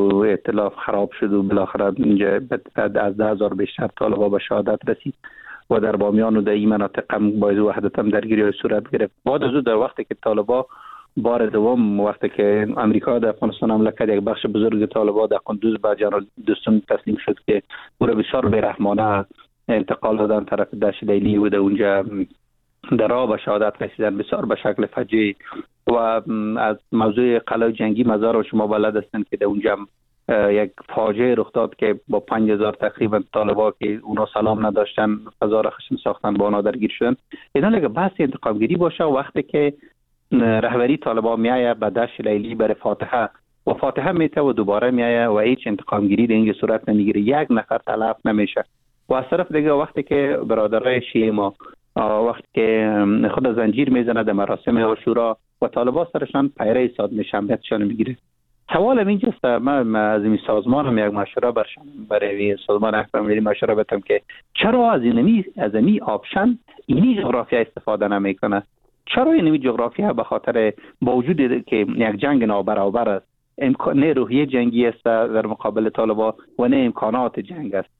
Speaker 6: ائتلاف خراب شد و بالاخره اینجا از 10,000 بیشتر طالبان به شهادت رسید و در بامیان و در این مناطق هم باعث وحدت هم درگیری صورت گرفت. بعد از در وقتی که طالبان بار دوم وقتی که امریکا در افغانستان حمله کرد، یک بخش بزرگ طالبان در قندوز به جنرال دوستون تسلیم شد که او را بسیار بی‌رحمانه انتقال دادن طرف دشت لیلی و در اونجا در راه به شهادت رسیدن بسیار به شکل فجیع. و از موضوع قلعه جنگی مزار و شما بلد هستند که در اونجا یک فاجعه رخ داد که با 5000 تقریبا طالبا که اونا سلام نداشتن فضا را خشن ساختن، با اونا درگیر شدن. اینا لگه بحث انتقامگیری باشه وقتی که رهبری طالبان میایه به دشت لیلی برای فاتحه و فاتحه میته و دوباره میایه و هیچ انتقامگیری در اینجا صورت نمیگیره، یک نفر تلف نمیشه. و از طرف دیگه وقتی که برادرای شیعه ما وقتی که خود زنجیر میزنه در مراسم عاشورا و طالبان سرشان پیره ایستاد میشه، امنیتشان میگیره. سوالم اینجاست، من از این سازمانم یک مشوره برای سازمان احکام ملی مشوره بدم که چرا از این آپشن اینی جغرافیا استفاده نمیکنه؟ چرا این جغرافیا به خاطر با وجود که یک جنگ نابرابر است، نه روحیه جنگی است در مقابل طالبان و نه امکانات جنگ است،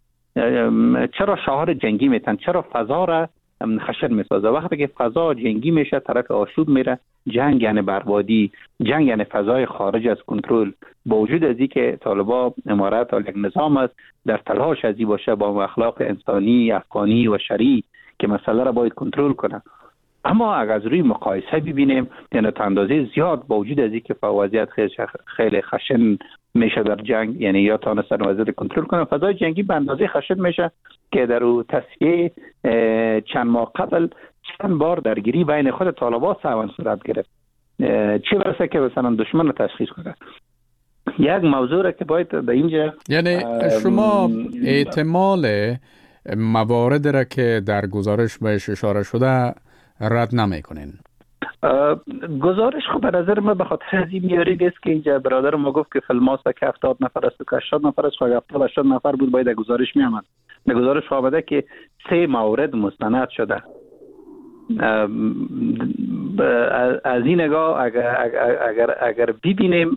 Speaker 6: چرا شعار جنگی میتن؟ چرا فضا را خشن میسازه؟ وقتی که فضا جنگی میشه طرف آشوب میره، جنگ یعنی بربادی، جنگ یعنی فضای خارج از کنترل. با وجود از اینکه طالبان امارت یک نظام است در تلاش ازی باشه با اخلاق انسانی، افغانی و شرعی که مسئله را باید کنترل کنه، اما اگر از روی مقایسه ببینیم یعنی تا اندازه زیاد با وجود از اینکه وضعیت خیلی خشن میشه در جنگ، یعنی یا تانستن وضعیت کنترل کنه، فضای جنگی به اندازه خشن میشه که در او تصفیه چند ماه قبل چند بار درگیری بین خود طالبان سوان صورت گرفت، چه برسه که مثلا دشمن رو تشخیص کنه. یک موضوع را که باید به اینجا
Speaker 4: یعنی شما احتمال موارد را که در گزارش بهش اشاره شده رد نمیکنین؟
Speaker 6: گزارش خب به نظر من به خاطر از این میارید است که اینجا برادر ما گفت که فیلماست که 70 نفر است و که 80 نفر است، 70-80 نفر بود باید در گزارش میامد. در گزارش آمده که 3 مورد مستند شده. از این نگاه اگر ببینیم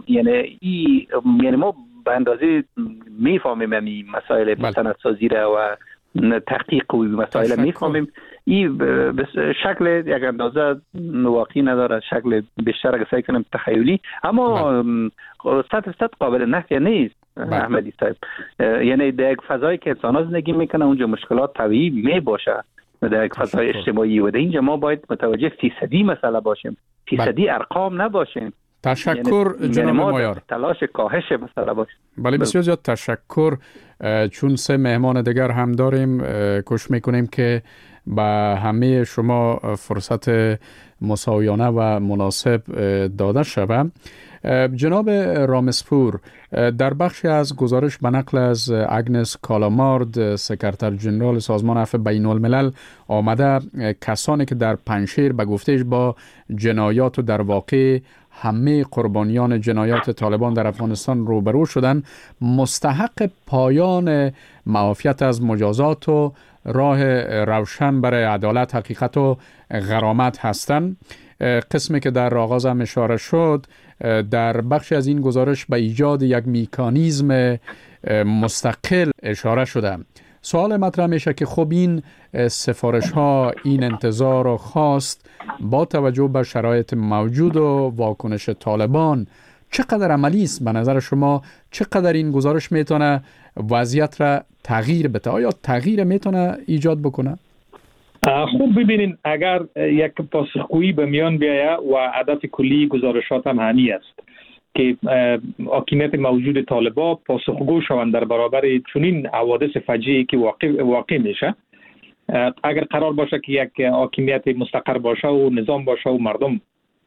Speaker 6: یعنی ما به اندازه میفهمیم این مسائل مستندسازی را و تحقیق و مسائل میفهمیم، این شکل یک اندازه واقعی نداره، شکل بیشتر اگه سعی کنیم تخیلی، اما 100% قابل نفی نیست احمدی صاحب. یعنی در یک فضایی که انسان ها زندگی میکنه اونجا مشکلات طبیعی می باشه در یک فضای اجتماعی و در اینجا ما باید متوجه فیصدی مسئله باشیم، فیصدی ارقام نباشیم.
Speaker 4: تشکر جناب مایار.
Speaker 6: تلاش کاهش مسئله باشه.
Speaker 4: بله بسیار زیاد تشکر. چون 3 مهمان دیگر هم داریم، کوشش میکنیم که به همه شما فرصت مساویانه و مناسب داده شود. جناب رامسپور، در بخشی از گزارش به نقل از اگنس کالامارد، سکرتر جنرال سازمان عفو بین الملل، آمده کسانی که در پنجشیر به گفتهش با جنایات و در واقع همه قربانیان جنایات طالبان در افغانستان روبرو شدن، مستحق پایان معافیت از مجازات و راه روشن برای عدالت، حقیقت و غرامت هستند. قسمی که در آغاز هم اشاره شد در بخش از این گزارش به ایجاد یک مکانیزم مستقل اشاره شده. سوال مطرح میشه که خب این سفارش ها، این انتظار و خواست با توجه به شرایط موجود و واکنش طالبان چقدر عملی است؟ به نظر شما چقدر این گزارش میتونه وضعیت را تغییر بده؟ آیا تغییر میتونه ایجاد بکنه؟
Speaker 2: خوب ببینین، اگر یک پاسخگویی به میان بیاید و هدف کلی گزارشات هم همین است که حاکمیت موجود طالبان پاسخگو شوند در برابر چنین حوادث فجیعی که واقع میشه. اگر قرار باشه که یک حاکمیت مستقر باشه و نظام باشه و مردم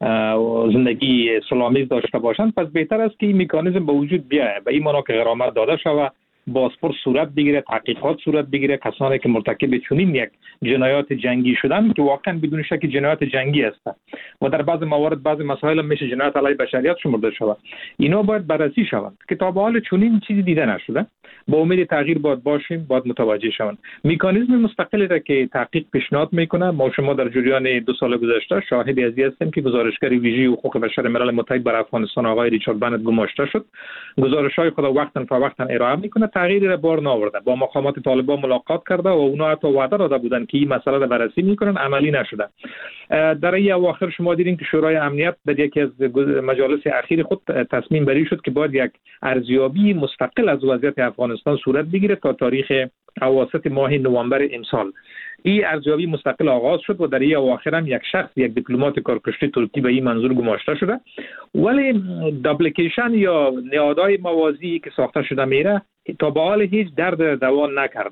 Speaker 2: زندگی سلامیز داشته باشند، پس بهتر است که این مکانیزم به وجود بیاید، به این معنا که غرامت داده شود، بازپرس صورت بگیره، تحقیقات صورت بگیره، کسانی که مرتکب چنین یک جنایات جنگی شدن که واقعا بدون شک جنایات جنگی هستند و در بعض موارد بعض مسائل میشه جنایت علیه بشریت شمرده شود، اینا باید بررسی شود که تا به حال چنین چیزی دیده نشده. با امید تغییر باید باشیم، باید متوجه شوند. مکانیزم مستقلی را که تحقیق پیشنهاد میکنه، ما شما در جریان 2 سال گذشته شاهد ازی هستیم که گزارشگر ویژه حقوق بشر ملل متحد بر افغانستان آقای ریچارد بنت گماشته شد. گزارش‌های خود وقتا فوقتا ارائه میکنه، تغییری را بار نآورده. با مقامات طالبان ملاقات کرده و اونا حتی وعده داده بودند که این مسئله را بررسی میکنن، عملی نشده. در این اواخر شما دیدین که شورای امنیت در یکی از مجالس اخیر خود تصمیم بری شد که باید یک ارزیابی مستقل از وضعیت افغانستان صورت بگیره تا تاریخ اواسط ماه نوامبر امسال. این ارزیابی مستقل آغاز شد و در این اواخر هم یک شخص، یک دیپلمات کارکشته ترکی به این منظور گماشته شده. ولی دابلیکیشن یا نهادهای موازی که ساخته شده میره تا به حال هیچ درد دوان نکرده.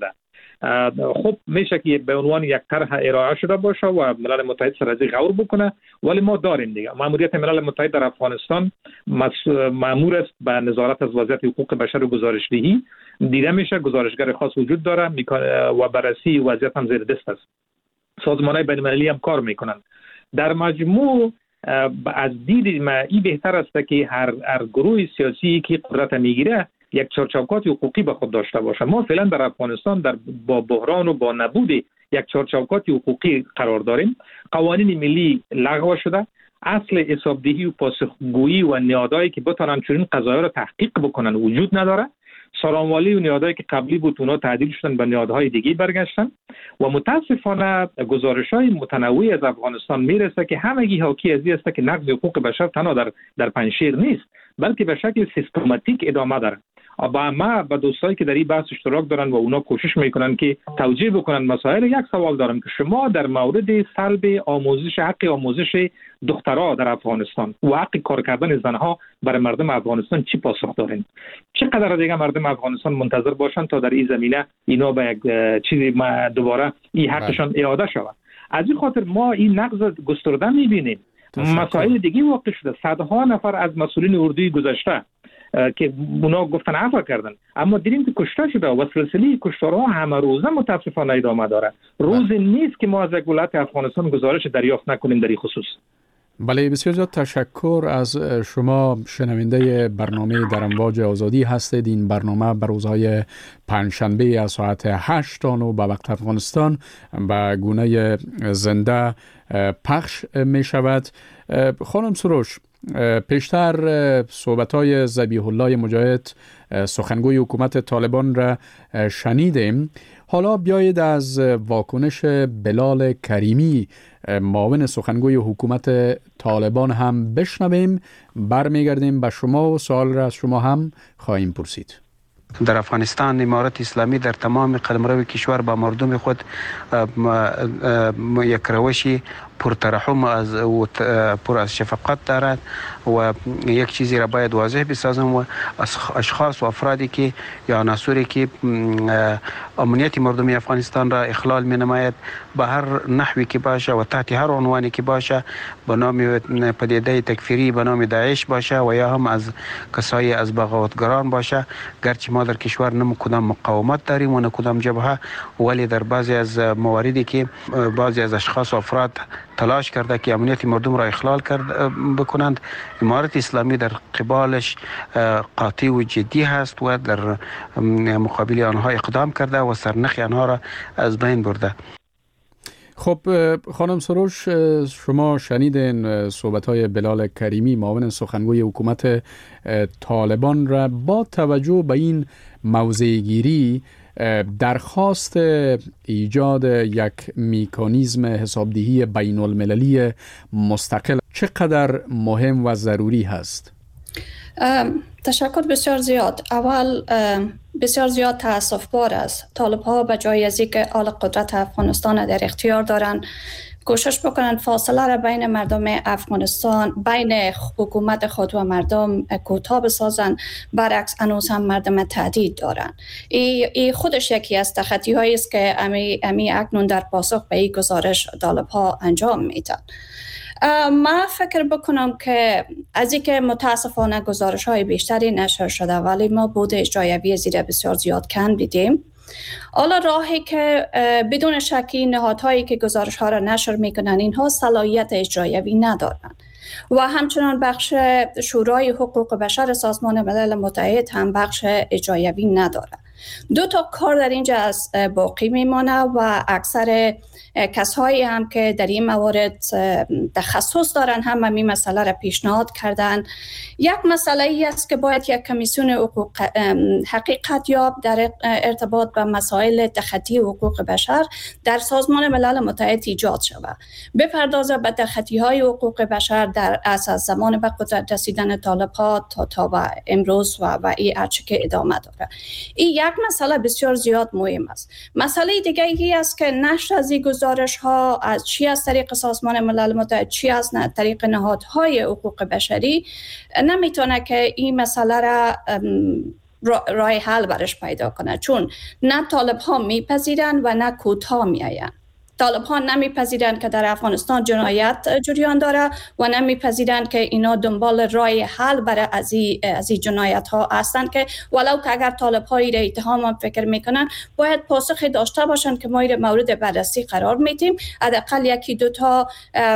Speaker 2: خب میشه که به عنوان یک طرح ارائه شده باشه و ملل متحد سر از غور بکنه، ولی ما داریم دیگه. مأموریت ملل متحد در افغانستان مأمور است به نظارت از وضعیت حقوق بشر و گزارشدهی. دیده میشه گزارشگر خاص وجود داره و بررسی وضعیت هم زیر دست است. سازمان‌های بین‌المللی هم کار میکنن. در مجموع از دید ما این بهتر است که هر گروه سیاسی که قدرت میگیره یک چارچوبات حقوقی به خود داشته باشه. ما فعلا در افغانستان با بحران و با نبود یک چارچوبات حقوقی قرار داریم. قوانین ملی لغو شده. اصل حسابدهی و پاسخگویی و نهادهایی که بتونن چنین قضایا را تحقیق بکنن وجود نداره. سرانوالی و نهادهایی که قبلی بود اونا تعدیل شدن به نهادهای دیگه برگشتن و متاسفانه گزارش‌های متنوعی از افغانستان میرسه که همگی حاکی از این است که نقض حقوق بشر تنها در پنجشیر نیست، بلکه به شکل سیستماتیک ادامه داره. ما با دوستایی که در این بحث اشتراک دارن و اونا کوشش میکنن که توجیه بکنن مسائل، یک سوال دارم که شما در مورد سلب آموزش، حق آموزش دخترها در افغانستان و حق کار کردن زنها برای مردم افغانستان چی پاسخ دارین؟ چقدر دیگه مردم افغانستان منتظر باشن تا در این زمینه اینا به یک چیزی دوباره این حقشان اعاده شود؟ از این خاطر ما این نقض گسترده میبینیم. مسائل دیگه واقع شده. صدها نفر از مسئولین اردوی گذشته که اونا گفتن عفو کردن، اما دیدیم که کشته شده و سلسله کشتارها همه روزه متاسفانه ادامه داره. روز نیست که ما از ولایت افغانستان گزارش دریافت نکنیم در این خصوص.
Speaker 4: بله، بسیار زیاد تشکر از شما. شنونده برنامه در امواج آزادی هستید. این برنامه بر روزهای پنجشنبه از ساعت 8 تا 9 به وقت افغانستان به گونه زنده پخش می شود. خانم سروش، پیشتر صحبت‌های ذبیح الله مجاهد سخنگوی حکومت طالبان را شنیدیم. حالا بیایید از واکنش بلال کریمی معاون سخنگوی حکومت طالبان هم بشنویم. برمیگردیم به شما و سوال را از شما هم خواهیم پرسید.
Speaker 11: در افغانستان امارت اسلامی در تمام قلمرو کشور با مردم خود یک روشی پرترحم و پر از شفقت دارد و یک چیزی را باید واضح بسازم و اشخاص و افرادی که یا عناصری که امنیت مردم افغانستان را اخلال می نماید به هر نحوی که باشه و تحت هر عنوانی که باشه، به نام پدیده تکفیری به نام داعش باشه و یا هم از کسایی از بغاوتگران باشه، گرچه ما در کشور نه کدام مقاومت داریم و نه کدام جبهه، ولی در بعضی از مواردی که بعضی از اشخاص و افراد تلاش کرده که امنیت مردم را اخلال بکنند، امارت اسلامی در قبالش قاطع و جدی هست و در مقابل آنها اقدام کرده و سرنخ آنها را از بین برده.
Speaker 4: خب خانم سروش، شما شنیدین صحبت‌های بلال کریمی معاون سخنگوی حکومت طالبان را. با توجه به این موضع‌گیری، درخواست ایجاد یک مکانیزم حسابدهی بین المللی مستقل چقدر مهم و ضروری هست؟
Speaker 7: تشکر بسیار زیاد. اول بسیار زیاد تأسف بار است طالب ها به جای از اینکه آل قدرت افغانستان در اختیار دارند کوشش بکنند فاصله را بین مردم افغانستان، بین حکومت خود و مردم کوتاه بسازند. برعکس هنوز هم مردم تهدید دارند. این خودش یکی از تخطی هایی است که امی اکنون در پاسخ به این گزارش طالب ها انجام میدن. ما فکر بکنم که از اینکه متاسفانه گزارش های بیشتری نشر شده ولی ما بود اجرایی زیر بسیار زیاد کم دیدیم. حالا راهی که بدون شکی نهادهایی که گزارش ها را نشر میکنن اینها صلاحیت اجرایی ندارن و همچنان بخش شورای حقوق بشر سازمان ملل متحد هم بخش اجرایی نداره. دو تا کار در اینجا از باقی میمانه و اکثر کسایی هم که در این موارد تخصص دارن هم این مسئله را پیشنهاد کردن. یک مسئله ای است که باید یک کمیسیون حقیقت یاب در ارتباط با مسائل تخطی حقوق بشر در سازمان ملل متحد ایجاد شود، بپردازه به تخطی های حقوق بشر در از زمان به قدرت رسیدن طالبان تا و امروز و این هرچه که ادامه داره. این یک مسئله بسیار زیاد مهم است. مسئله دیگه ای است که نشر از این گزارش ها از چی از طریق سازمان ملل متحد چی از طریق نهادهای حقوق بشری نمیتونه که این مسئله را راه حل برش پیدا کنه، چون نه طالب ها میپذیرن و نه کوتا میآیند. طالب ها نمیپذیرند که در افغانستان جنایت جریان داره و نمیپذیرند که اینا دنبال راه حل برای از این جنایت ها هستند که ولو که اگر طالب هایی را اتهام هم فکر میکنن باید پاسخی داشته باشند که ما این مورد بررسی قرار میدیم، حداقل یکی دو تا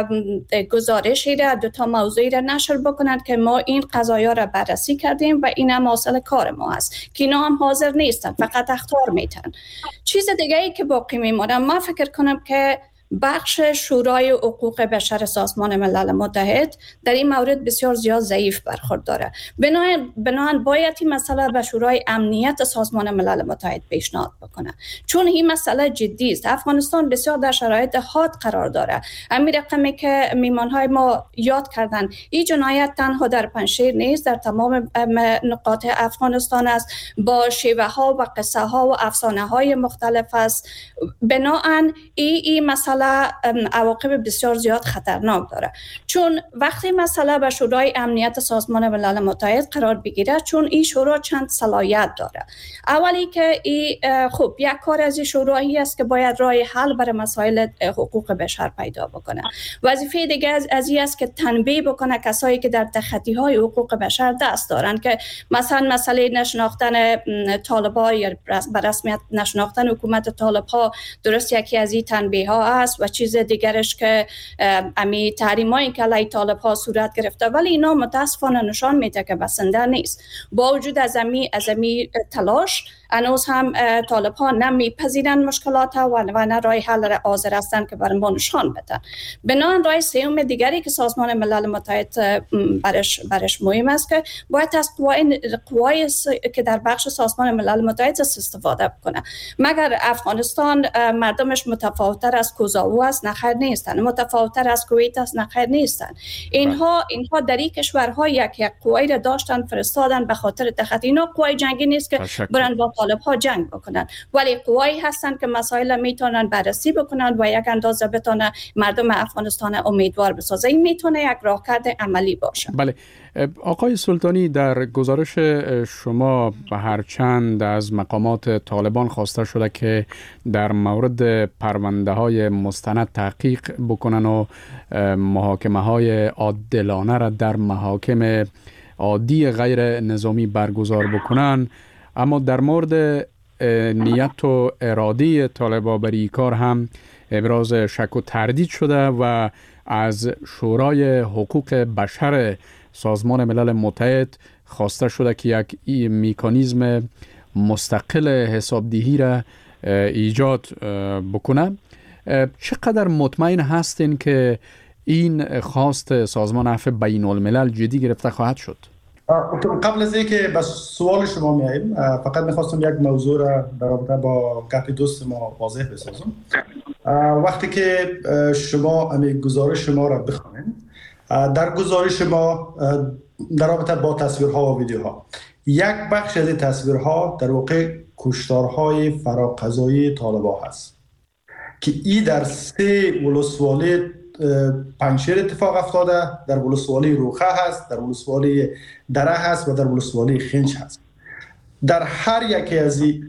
Speaker 7: گزارشی را دو تا موضوعی را نشر بکنند که ما این قضایا را بررسی کردیم و این هم اصل کار ما است که اینا هم حاضر نیستن، فقط اخطار میتن. چیز دیگه ای که باقی میمونه، ما فکر کنم که بخش شورای حقوق بشر سازمان ملل متحد در این مورد بسیار زیاد ضعیف برخورد داره. بنابراین باید این مسئله به شورای امنیت سازمان ملل متحد پیشنهاد بکنه، چون این مسئله جدی است. افغانستان بسیار در شرایط حاد قرار داره. همین رقمی که میمانهای ما یاد کردن، این جنایت تنها در پنجشیر نیست، در تمام نقاط افغانستان است، با شیوه ها و قصه ها و افسانه های مختلف است. بنابراین این مسئله عواقب بسیار زیاد خطرناک داره، چون وقتی مسئله به شورای امنیت سازمان ملل متحد قرار بگیره، چون این شورا چند صلاحیت داره. اولی که خب یک کار از این شورایی است که باید راه حل برای مسائل حقوق بشر پیدا بکنه. وظیفه دیگه از این است که تنبیه بکنه کسایی که در تخطی های حقوق بشر دست دارن، که مثلا مسئله نشناختن طالبان یا به رسمیت نشناختن حکومت طالبان درست یکی از این تنبیه ها است و چیز دیگرش که امی تحریمایی که علیه طالب ها صورت گرفته، ولی اینا متاسفانه نشان میده که بسنده نیست. با وجود از امی تلاش هنوز هم طالب ها نمیپذیرن مشکلات و نه راه حل را حاضر هستند که برای ما نشان بدن. بنابراین راه سوم دیگری که سازمان ملل متحد برش مهم است که باید از قوای که در بخش سازمان ملل متحد استفاده بکنه. مگر افغانستان مردمش متفاوت‌تر از کوزاوو است؟ نه خیر نیستن. متفاوت‌تر از کویت است؟ نه خیر نیستن. اینها در این کشورها یک قوای را داشتن فرستادن به خاطر تخطی. اینا قوای جنگی نیست که برن با طالب ها جنگ بکنن، ولی قوایی هستن که مسائل میتونن بررسی بکنن و یک اندازه بتونه مردم افغانستان امیدوار بسازه. این میتونه یک راهکرد عملی باشه.
Speaker 4: بله آقای سلطانی، در گزارش شما به هر چند از مقامات طالبان خواسته شده که در مورد پرونده های مستند تحقیق بکنن و محاکمه های عادلانه را در محاکم عادی غیر نظامی برگزار بکنن، اما در مورد نیت و اراده طالبان برای کار هم ابراز شک و تردید شده و از شورای حقوق بشر سازمان ملل متحد خواسته شده که یک مکانیزم مستقل حسابدهی را ایجاد بکنه. چقدر مطمئن هستین که این خواست سازمان عفو بین الملل جدی گرفته خواهد شد؟
Speaker 5: قبل از اینکه به سوال شما میاییم، فقط میخواستم یک موضوع را در رابطه با گپ دوست ما واضح بسازم. وقتی که شما گزارش ما را بخوانید، در گزارش ما در رابطه با تصویرها و ویدیوها، یک بخش از تصویرها در واقع کشتارهای فراقضایی طالبان هست که این در 3 ولسوالی پنجشیر اتفاق افتاده، در ولسوالی روخه هست، در ولسوالی دره هست و در ولسوالی خنج هست. در هر یکی از این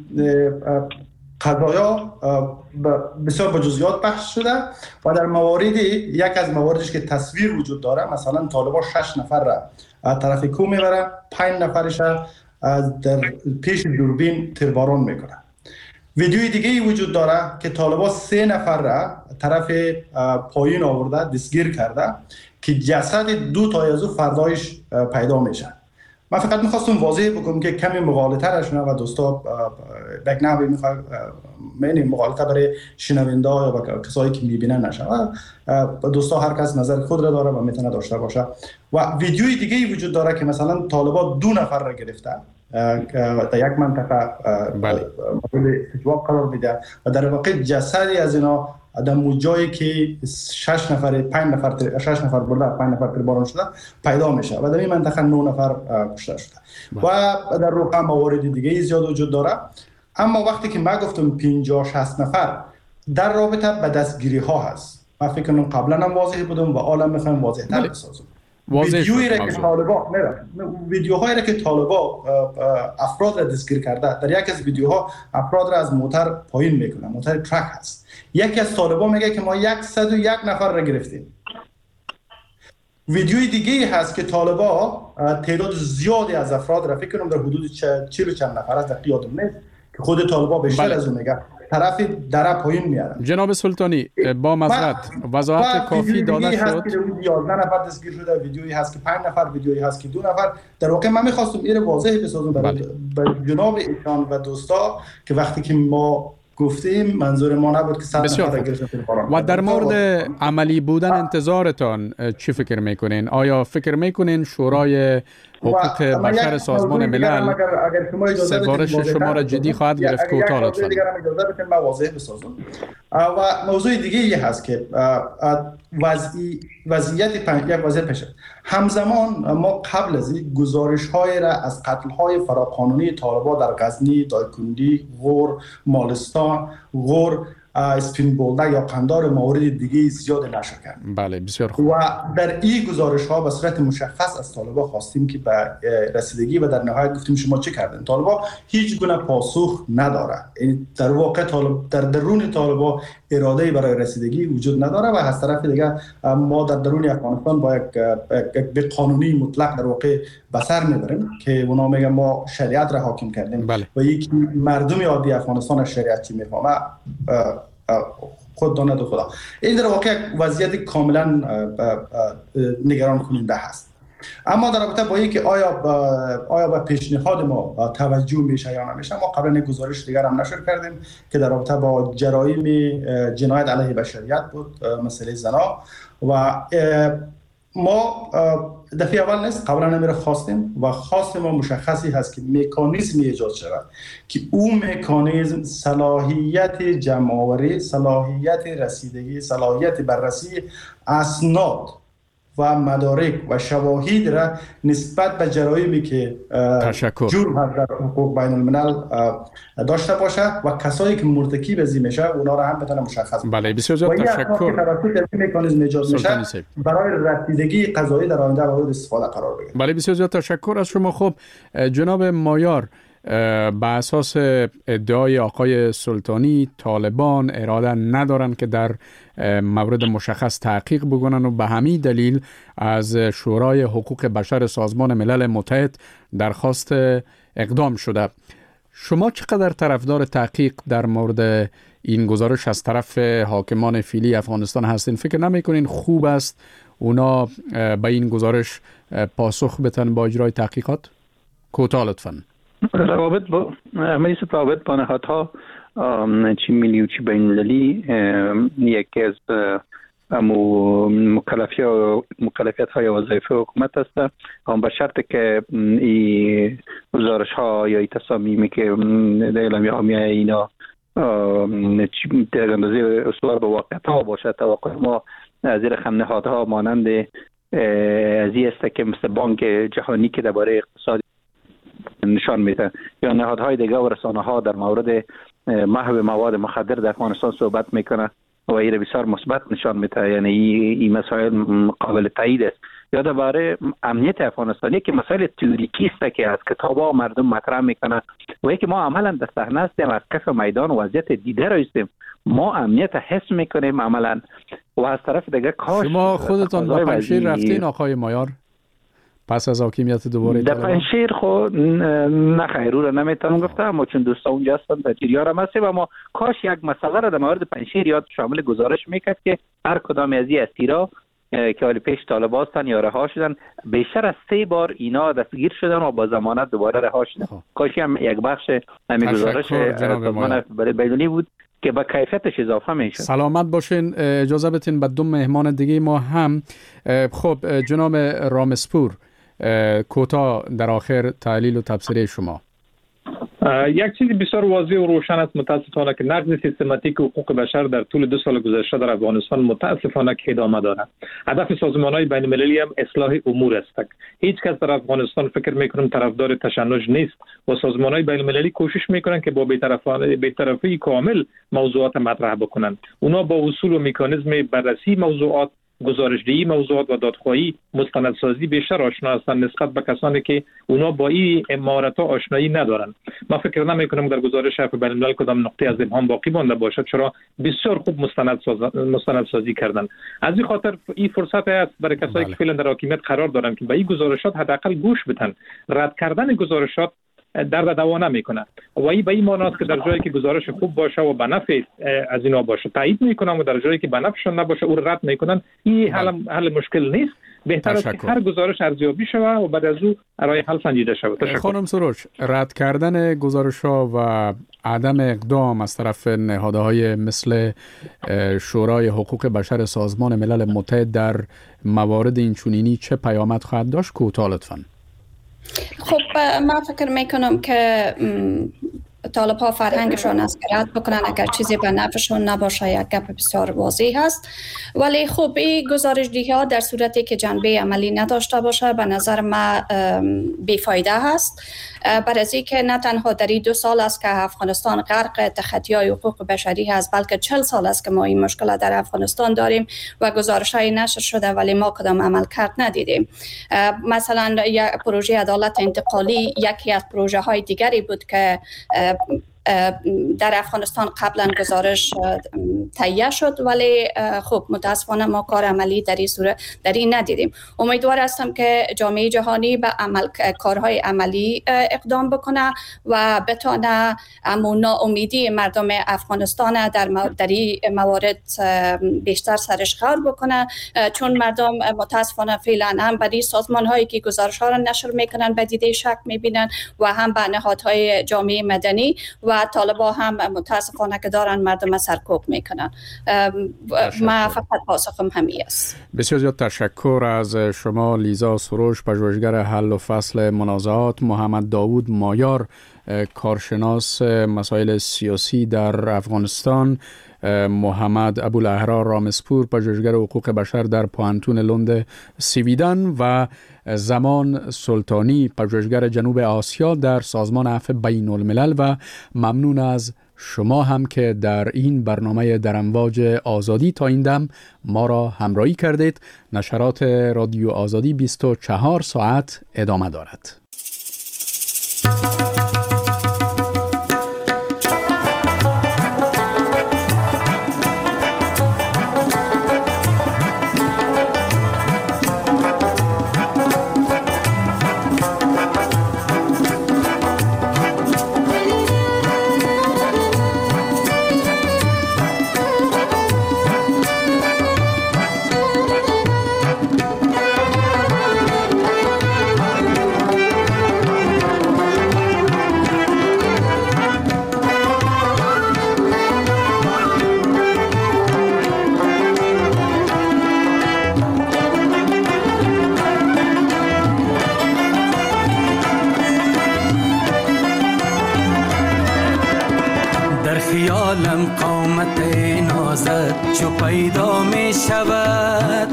Speaker 5: قضایا بسیار با جزئیات بحث شده و در موارد یک از مواردش که تصویر وجود داره، مثلا طالبان 6 نفر را از طرف کو میبرن، 5 نفرش در پیش دوربین تیرباران میکنن. ویدیوی دیگه ای وجود داره که طالبان 3 نفر را طرف پایین آورده، دستگیر کرده که جسد 2 تا از او فردایش پیدا میشه من فقط میخواستم واضح بکنم که کمی مغالطه را شنو و دوستا یک نوعی میخواد مغالطه برای شنونده ها یا کسایی که میبینن نشه و دوستا هر کس نظر خود را داره و میتونه داشته باشه. و ویدیوی دیگه وجود داره که مثلا طالبان 2 نفر را گرفتن در یک منطقه مورد استجواب قرار میده و در واقع جسدی از اینا در جایی که 6 نفر 5 نفر 6 نفر برده 5 نفر تیرباران شده پیدا میشه و در این منطقه 9 نفر کشته شده و در روقه موارد دیگه زیاد وجود داره. اما وقتی که من گفتم 50-60 نفر در رابطه به دستگیری ها هست، من فکر کنم قبلا هم واضح بودم و حالا میخوایم واضح تر بسازم. ویدیوهایی را که طالبان ویدیوهایی را که طالبان افراد را دستگیر کرده، در یک از ویدیوها افراد را از موتر پایین میکنه، موتر ترک هست. یکی از طالبان میگه که ما 101 نفر را گرفتیم. ویدیوی دیگه هست که طالبان تعداد زیادی از افراد را فکر کنم در حدود 40 چند نفر است، دقیق یادم نیست که خود طالبان بیشتر از اون میگه طرف در پایین میارن.
Speaker 4: جناب سلطانی با معذرت وضاحت کافی داده شد.
Speaker 5: هست که 11 نفر دستگیر شده، ویدیویی هست که 5 نفر، ویدیویی هست که 2 نفر. در واقع من می‌خواستم این واضح بسازم برای جناب ایشان و دوستا که وقتی که ما گفتیم منظور ما نبود که 100 نفر گرفتن.
Speaker 4: و در مورد عملی بودن انتظارتان چی فکر میکنین؟ آیا فکر میکنین شورای حقوق بشر سازمان ملل سفارش شما را جدی خواهد گرفت؟ کوتاه لطفاً.
Speaker 5: اجازه بدید من واضح بسازم. و موضوع دیگه ای هست که وضعیت پیش همزمان ما قبل از این گزارش‌های را از قتل‌های فراقانونی طالبان در غزنی، دایکنڈی، غور، مالستان، غور، اسپین بولده یا قندار موارد دیگه زیاد نشر کرد.
Speaker 4: بله بسیار خوب.
Speaker 5: و در این گزارش ها به صورت مشخص از طالبان خواستیم که به رسیدگی و در نهایت گفتیم شما چه کردین. طالبان هیچ گونه پاسخ نداره. یعنی در واقع در درون طالبان اراده برای رسیدگی وجود نداره و از طرف دیگه ما در درون افغانستان با یک به قانونی مطلق در واقع بسر میبریم که اونا میگن ما شریعت را حاکم کردیم.
Speaker 4: بله.
Speaker 5: و یک مردم عادی افغانستان از شریعت چی میفهمه خود داند و خدا. این در واقع وضعیت کاملا نگران کننده هست. اما در رابطه با اینکه آیا به پیشنهاد ما توجه میشه یا نمیشه، ما قبلا یک گزارش دیگر هم نشر کردیم که در رابطه با جرایم جنایت علیه بشریت بود، مسئله زنا و ما دفعه اول نیست، قبلا نمیره خواستیم و خواست ما مشخصی هست که مکانیزمی ایجاد شود که اون مکانیزم صلاحیت جمع‌آوری، صلاحیت رسیدگی، صلاحیت بررسی اسناد و مدارک و شواهد را نسبت به جرایمی که جرم در حقوق بین الملل داشته باشه و کسایی که مرتکب از این میشه اونا را هم بتونه مشخص.
Speaker 4: بله بسیار زیاد تشکر.
Speaker 5: توسط مکانیزم ایجاد میشه برای رسیدگی قضایی در آینده مورد استفاده قرار بگیره.
Speaker 4: بله بسیار زیاد تشکر از شما. خب جناب مایار، به اساس ادعای آقای سلطانی طالبان اراده ندارن که در مورد مشخص تحقیق بکنن و به همین دلیل از شورای حقوق بشر سازمان ملل متحد درخواست اقدام شده. شما چقدر طرفدار تحقیق در مورد این گزارش از طرف حاکمان فعلی افغانستان هستین؟ فکر نمی‌کنین خوب است اونا به این گزارش پاسخ بدن با اجرای تحقیقات؟ کوتاه لطفاً.
Speaker 6: روابط با نهادها چی ملی و چی بین المللی یکی از مکلفیت های وظایف حکومت است، هم به شرط که این گزارش ها یا این تصامیمی که در اعلامیه ها میایه اینا در اندازه استوار به واقعیت ها باشد. توقع ما زیر خم نهادها مانند از این است که مثل بانک جهانی که درباره اقتصاد نشان میده یا نهادهای دیگه و رسانه ها در مورد محو مواد مخدر در افغانستان صحبت میکنه و این بسیار مثبت نشان میده، یعنی این مسائل قابل تایید است. یا درباره امنیت افغانستانی که مسائل تئوریکی است که از کتابا مردم مطرح میکنه و اینکه ما عملا در صحنه هستیم، از کف میدان و وضعیت دیده را هستیم، ما امنیت حس میکنیم عملا. و از طرف دیگه کاش
Speaker 4: شما خودتان به پنجشیر رفتین آقای مایار پس از حاکمیت دوباره
Speaker 6: در پنجشیر؟ خود نه خیر، او را نمیتونم گفتم، اما چون دوستا اونجا هستن در جریان هم هستیم. اما کاش یک مسئله را در مورد پنجشیر یاد شامل گزارش میکرد که هر کدام از این اسیرا که حالی پیش طالب هستن یا رها شدن، بیشتر از 3 بار اینا دستگیر شدن و با ضمانت دوباره رها شدن. کاشی هم یک بخش همین گزارش سازمان بین‌المللی بود که با کیفیتش اضافه میشه.
Speaker 4: سلامت باشین. اجازه بدین به 2 مهمان دیگه ما هم. خب جناب رامسپور، کوتاه در آخر تحلیل و تبصره شما.
Speaker 2: یک چیز بسیار واضح و روشن است متاسفانه که نقض سیستماتیک حقوق بشر در طول 2 سال گذشته در افغانستان متاسفانه که ادامه دارد. هدف سازمان‌های بین‌المللی هم اصلاح امور است. هیچ کس در افغانستان فکر می‌کنم طرفدار تشنج نیست و سازمان‌های بین‌المللی کوشش می‌کنند که با بی‌طرفی کامل موضوعات مطرح بکنند. اونا با اصول و مکانیزم بررسی موضوعات، گزارش‌دهی موضوعات و دادخواهی، مستندسازی بیشتر آشنا هستند نسبت به کسانی که اونا با این مهارت‌ها آشنایی ندارند. من فکر نمی‌کنم در گزارش عفو بین‌الملل کدام نقطه از ابهام باقی مانده باشد، چرا بسیار خوب مستندسازی کردند. از این خاطر این فرصت است برای کسایی که فعلا در حاکمیت قرار دارند که به این گزارشات حداقل گوش بدن. رد کردن گزارشات درد دوا نمیکنه و این به این معنی است که در جایی که گزارش خوب باشه و به نفع از اینا باشه تایید میکنن و در جایی که به نفعشون نباشه او رد میکنن. این حل مشکل نیست. بهتر است که هر گزارش ارزیابی شوه و بعد از او راه حل سنجیده شود.
Speaker 4: خانم سروش، رد کردن گزارش‌ها و عدم اقدام از طرف نهادهای مثل شورای حقوق بشر سازمان ملل متحد در موارد اینچنینی چه پیامد خواهد داشت؟ کوتاه لطفاً.
Speaker 7: خب من فکر میکنم که طالب ها فرهنگشون است که رد بکنن اگر چیزی به نفعشون نباشه. یک گپ بسیار واضح هست، ولی خب این گزارش‌دهی ها در صورتی که جنبه عملی نداشته باشه به نظر من بیفایده هست. برای از اینکه نه تنها در این 2 سال است که افغانستان غرق تخطی‌های حقوق بشری هست، بلکه 40 سال است که ما این مشکل در افغانستان داریم و گزارش‌های نشر شده ولی ما کدام عمل کرد ندیدیم. مثلا یک پروژه عدالت انتقالی یکی از پروژه‌های دیگری بود که در افغانستان قبلا گزارش تهیه شد ولی خب متاسفانه ما کار عملی در این ندیدیم. امیدوار هستم که جامعه جهانی به کارهای عملی اقدام بکنه و بتونه ناامیدی مردم افغانستان در این موارد بیشتر سرش خور بکنه، چون مردم متاسفانه فعلا هم به سازمان هایی که گزارش ها را نشر میکنن به دیده شک میبینن و هم به نهادهای جامعه مدنی و طالبا هم متاسفانه که دارن مردم سرکوب میکنن. ما فقط پاسخم همین است.
Speaker 4: بسیار زیاد تشکر از شما لیزا سروش، پژوهشگر حل و فصل منازعات، محمد داوود مایار، کارشناس مسائل سیاسی در افغانستان، محمد ابوالاحرار رامسپور، پژوهشگر حقوق بشر در پوهنتون لند سویدن و زمان سلطانی، پژوهشگر جنوب آسیا در سازمان عفو بین الملل. و ممنون از شما هم که در این برنامه در امواج آزادی تا این دم ما را همراهی کردید. نشرات رادیو آزادی 24 ساعت ادامه دارد.
Speaker 12: خیالم قامت نازت چو پیدا می شود،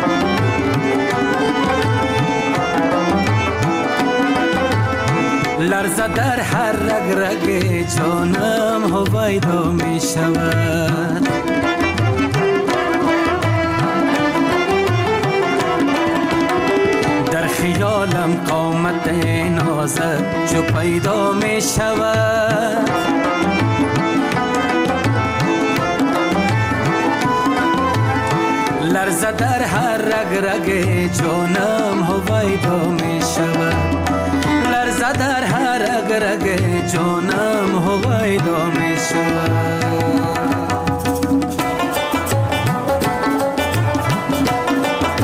Speaker 12: لرزه در هر رگ رگ جانم هویدا می شود. در خیالم قامت نازت چو پیدا می شود، لرزه در هر رگ رگ جانم هویدا می شود، لرزه در هر رگ رگ جانم هویدا می شود.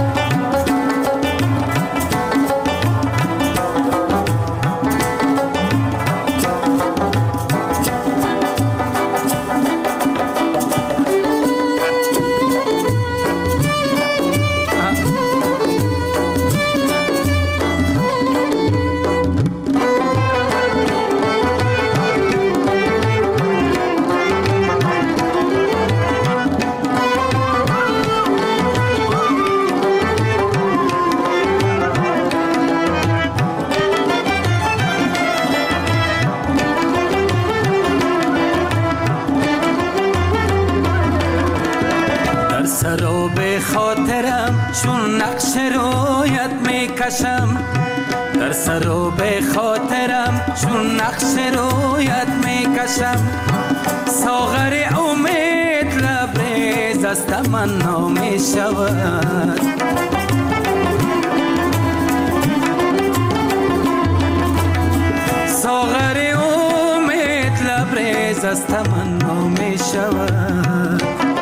Speaker 12: خاطرم چون نقش رویت میکشم در سر و به خاطرم چون نقش رویت میکشم ساغر امید لبریز از تمنا میشود ساغر امید لبریز از تمنا میشود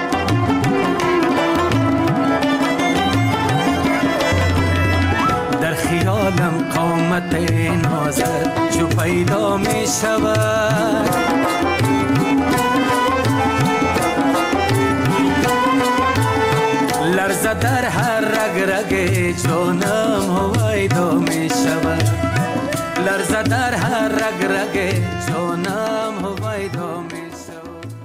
Speaker 12: در خیالم قامت نازت جو پیدا می شود لرزه در هر رگ رگ جانم هویدا می شود لرزه در هر رگ رگ